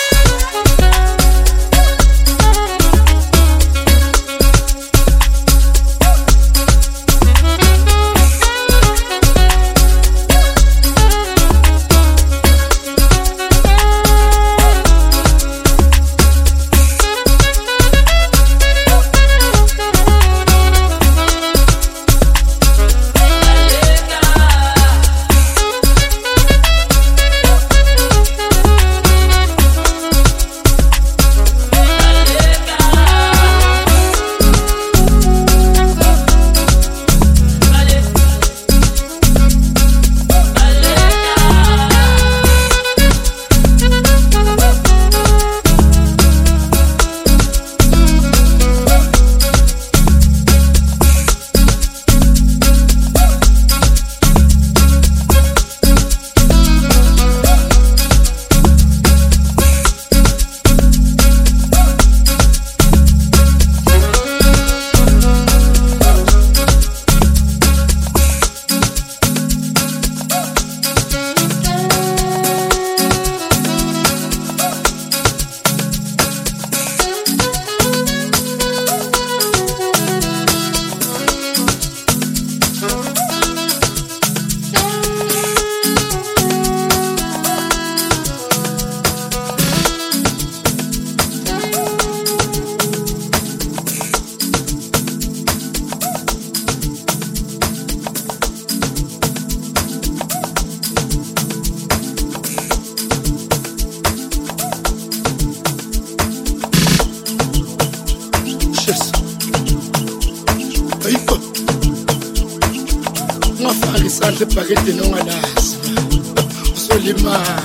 isandla ebhaketini ongalazi usolimala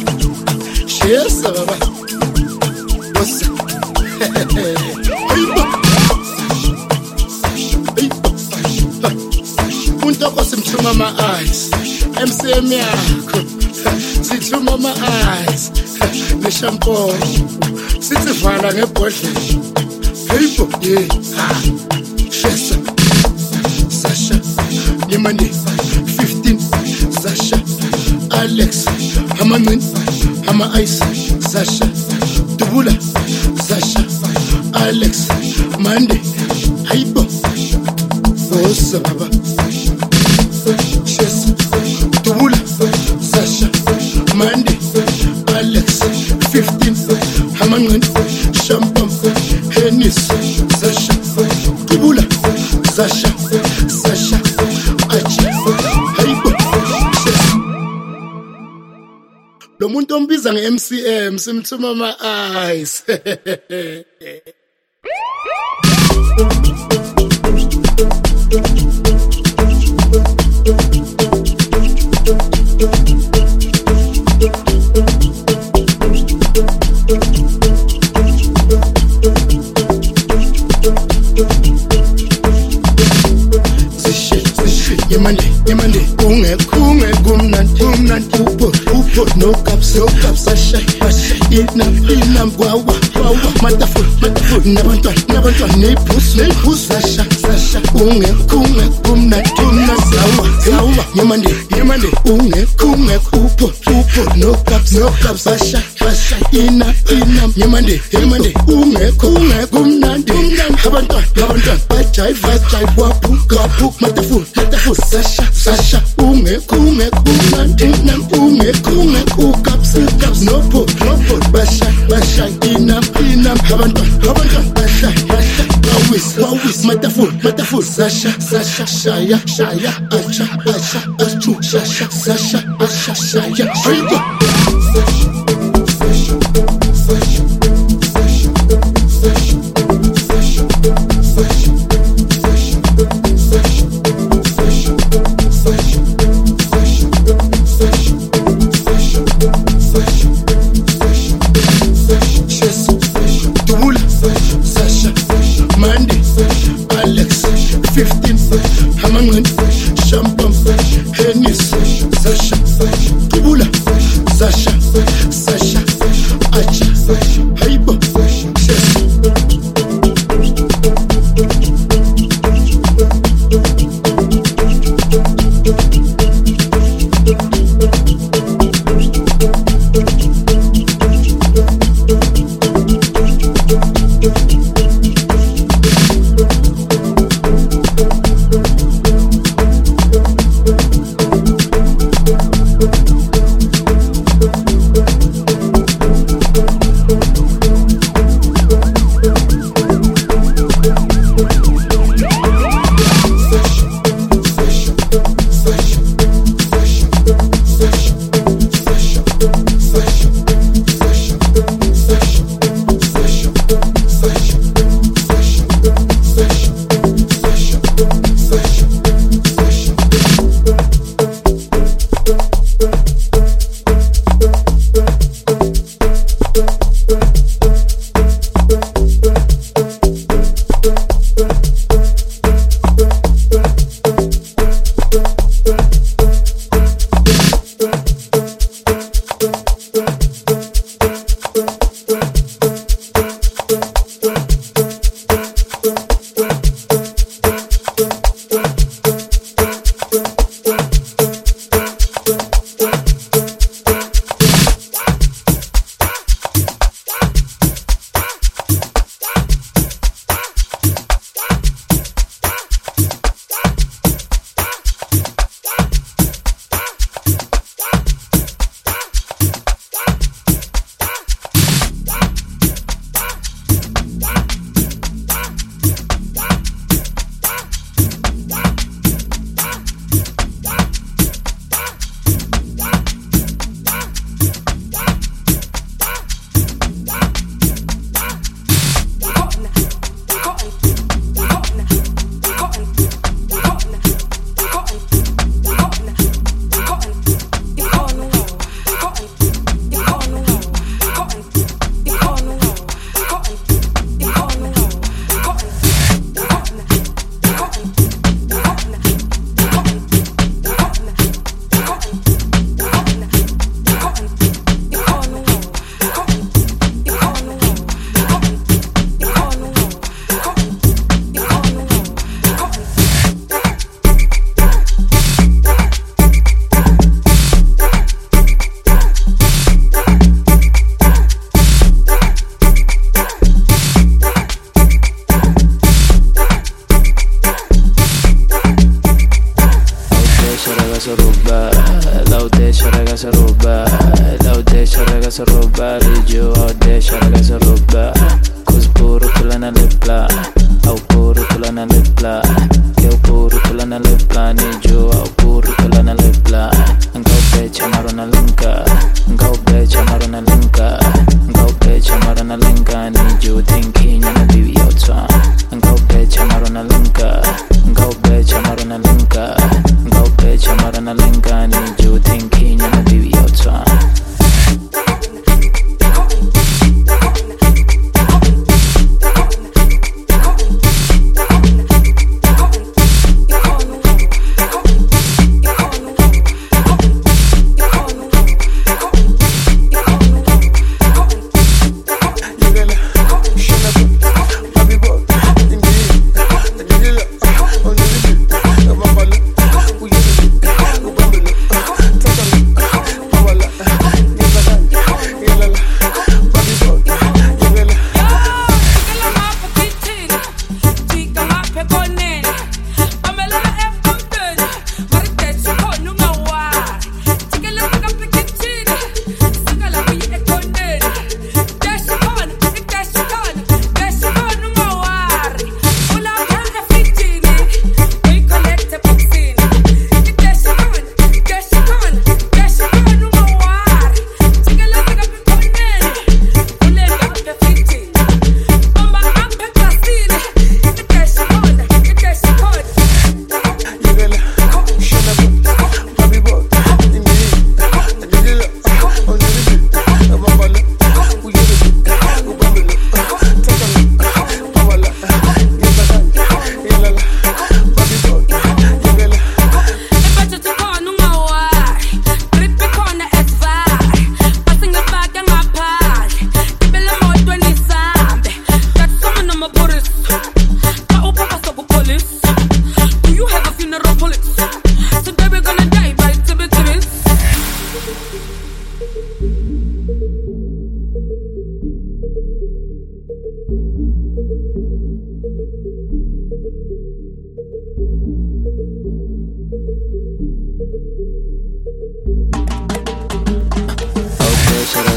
shesa baba what's umuntu okosimthuma ama-eyes MCM yakho sithuma ama-eyes neshampoo sithi vala ngebhodlela heyibo ye shesa Sasha Nimani 15 Sasha Alex Hamanin Hama Ice Sasha Dubula Sasha Alex Monday Haibo Bossa Baba Shes Dubula Sasha Monday Alex 15 Hamanin Shampam Hennis Sasha Dubula Sasha Achi Haibo Lo muntu ombiza ngeMCM simthuma ama-eyes Yemande unge kumnandi upho no caps Sasha ina gwawa mataful nabantwana neyiphusu sasha ungekho zawa nyamande ungekho upho basha ina nyamande ungekho kumnandi abantwana bajayiva waphu mataful sasha ungekho kumnandi ungekho ukapsi nopho basha ina abantwana basha wawis mataful sasha shaya achu sasha shaya Monday, Alex, 15, Hamangan, Shampam, Hennis, Sasha, Tubula, Sasha, Acha, Haiba,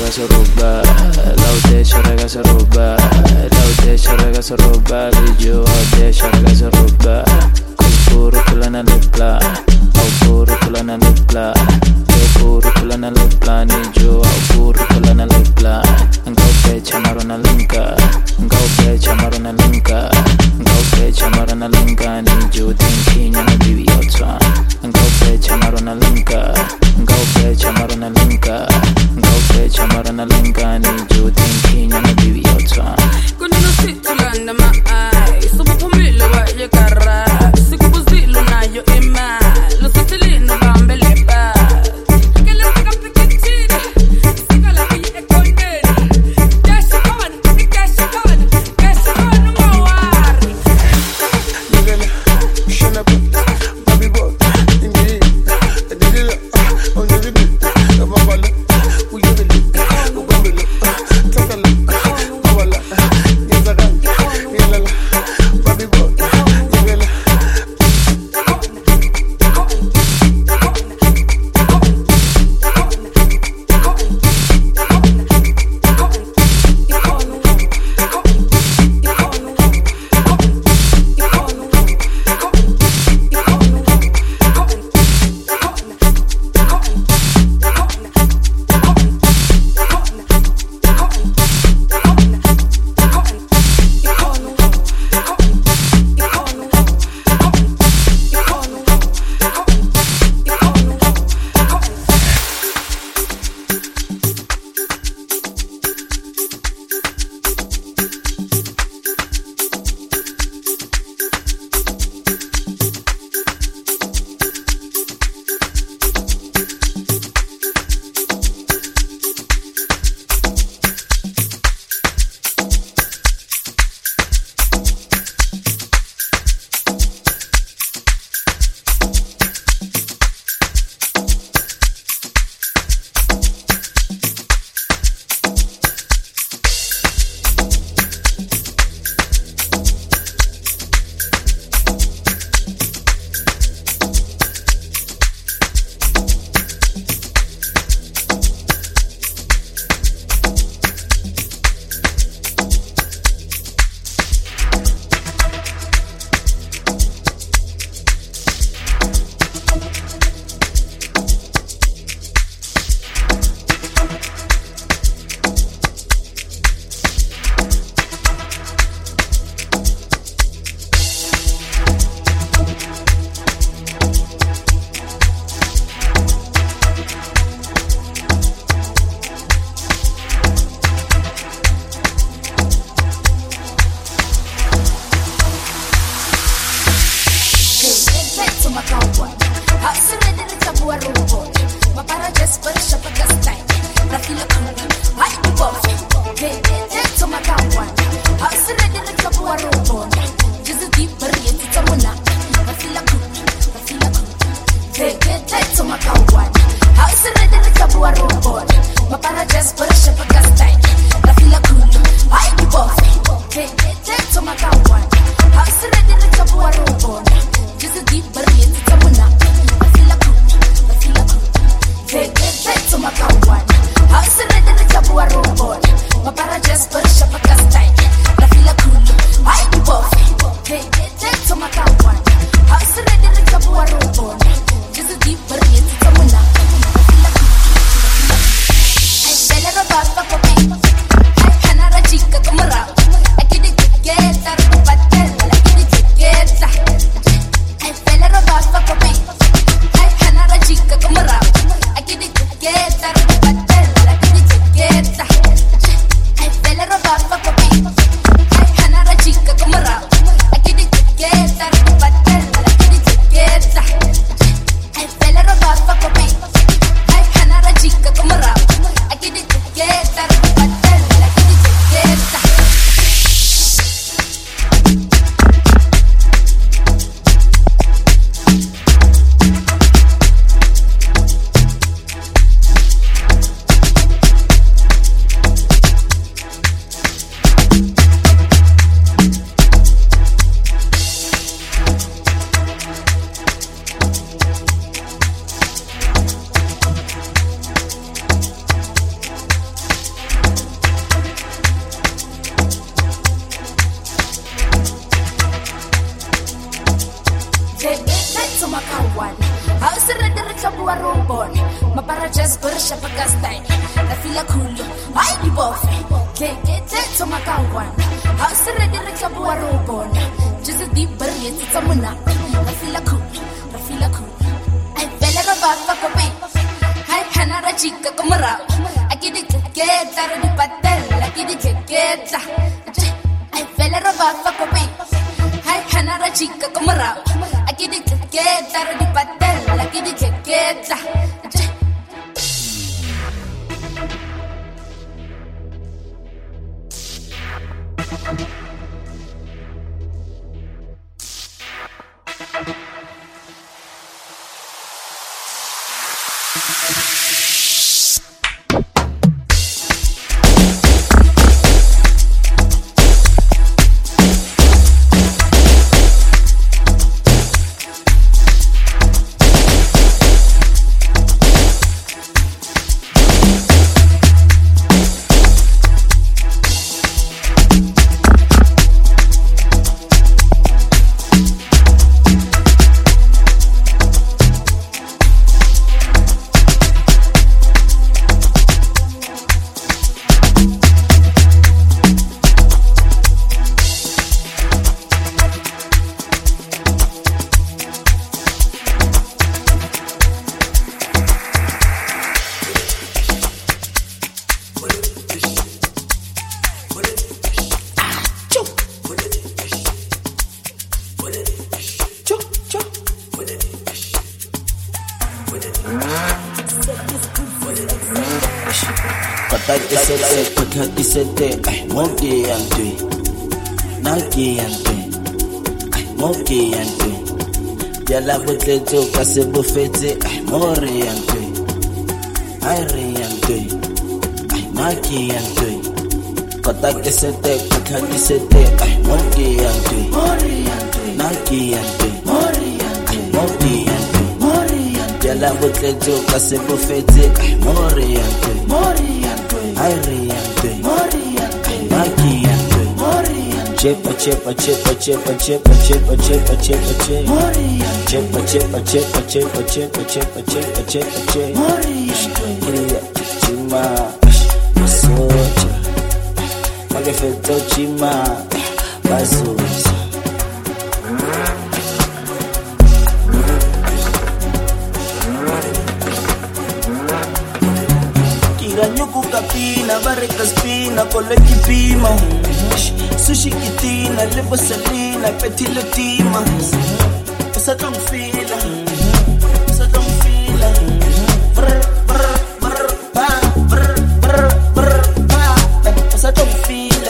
Saruba, Laude Sharaga Saruba, Laude Sharaga Saruba, Lijo, Laude Sharaga Saruba, Kupuru Kulana Lepla, Aupuru Kulana Lepla, Kupuru Kulana Lepla, Nijo, Aupuru Kulana Lepla, Ngaupe Chamarona Linka, Ngaupe Chamarona Linka, Ngaupe Chamarona Linka, Nijo, Tinkinya Bibi Otsa, Ngaupe Chamarona Linka, Ngaupe Chamarona Linka, Ngaupe Chamarona Linka, Nijo, Tinkinya Bibi Otsa. Kunino situlanda ma ai, subupumile wa yekara, sikubuzilo na yo ema, lo sitilino bambele ba. Kele kapikitira, sikala ki ekonde. Dashikon mawari. Nigga, shut up, baby boy, indeed. Did it on the beat, Babala, we give it, Babala, Takala, Babala, Yazagan, Yelala, baby boy, Yelala. Mapara just put a shop a cast time. I feel a cool. I do both. Hey, Let's Makawan. House red the Chabu Robon. Mapara just Bursha Pakastai. I feel a cool. I be both. Let's Makawan. House red the Chabu Robon. Just a deep burn, it's a muna. I feel a cool. I feel a cool. I fell a back. I cannot a chica come around. I get it get out of the patel. I get it get. I fell a back. I cannot a chica come around. I get it get out of the patel. I get it get. La botleto kase bofete ay mori yantwe ay re yantwe ay maki yantwe kota kesete kota kesete ay mori yantwe naki yantwe ay mori yantwe la botleto kase bofete ay mori yantwe ay re yantwe ay maki yantwe chepa chepa chepa chepa chepa chepa chepa chepa chepa chepa chepa chepa chepa chepa chepa chepa chepa chepa Iria chima socha magefeto chima bazuza kiranyuku kapina bareka spina koleki pima sushi kitina lebo salina petilo tima esa don't feel brr brr brr pa brr brr brr pa esa don't feel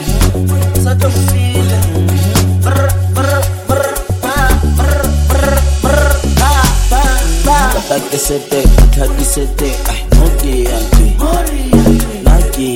brr brr brr pa brr brr brr pa pa takisete ay moki yanti naki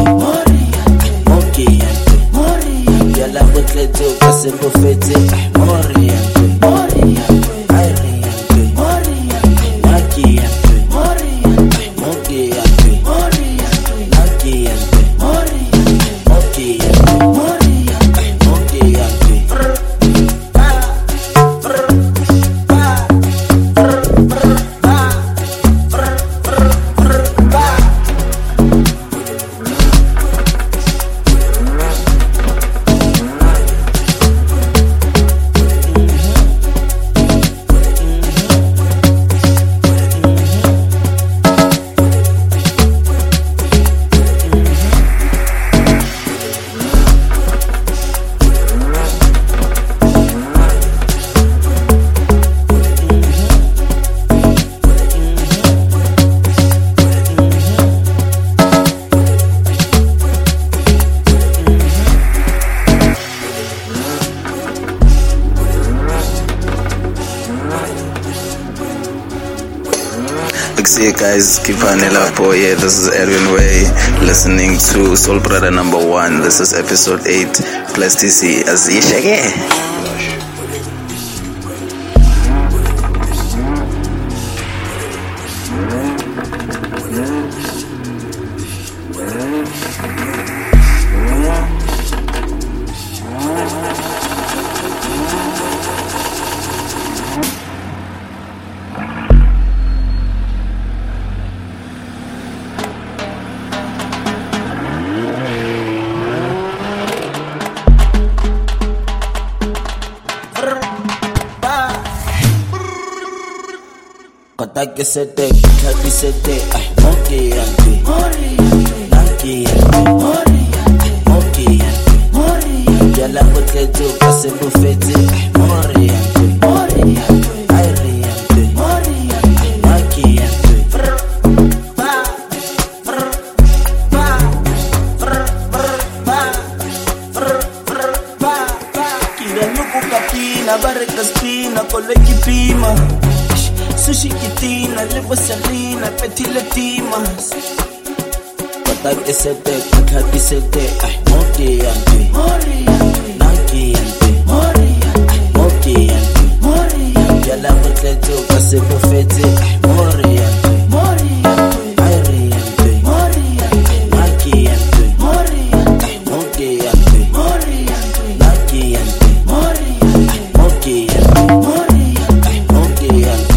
moki yanti la botleto kase bofete ay mori yanti ay re yanti naki yanti moki yanti naki yanti moki yanti moki yanti pa brr pa brr brr pa brr brr pa See you guys, keep on it up. Oh yeah, this is Edwin Way, listening to Soul Brother number 1. This is episode 8, plus TC as Yeshage. Patake sete, kati sete, ay monkey yante, monkey yante, monkey yante, yala potleto kase bufete, ay mori yante, ay riyante, ay monkey yante. Kira nuku kapina, bareka spina, koleki pima. Sushi kitina, liver salina, petile timas. Patake sete, kati sete, ay monkey yante, nanki yante, ay monkey yante, yala potleto kase bufete, ay mori yante, ay riyante, ay nanki yante, ay monkey yante, nanki yante, ay monkey yante, ay monkey yante.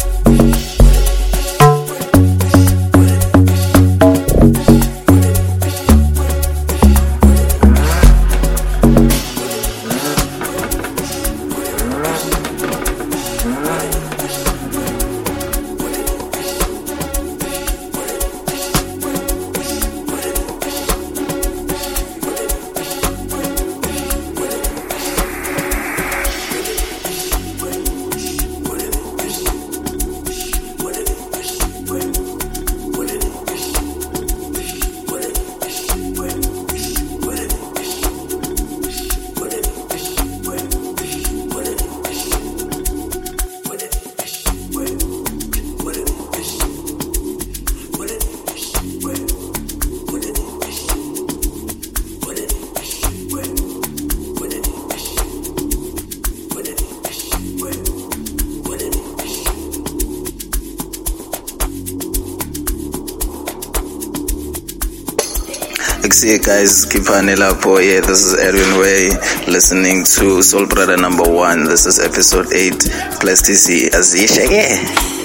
See you guys, keep lapho. Yeah, this is Edwin Way, listening to Soul Brother number 1. This is episode 8. Plus TC as Yeshage.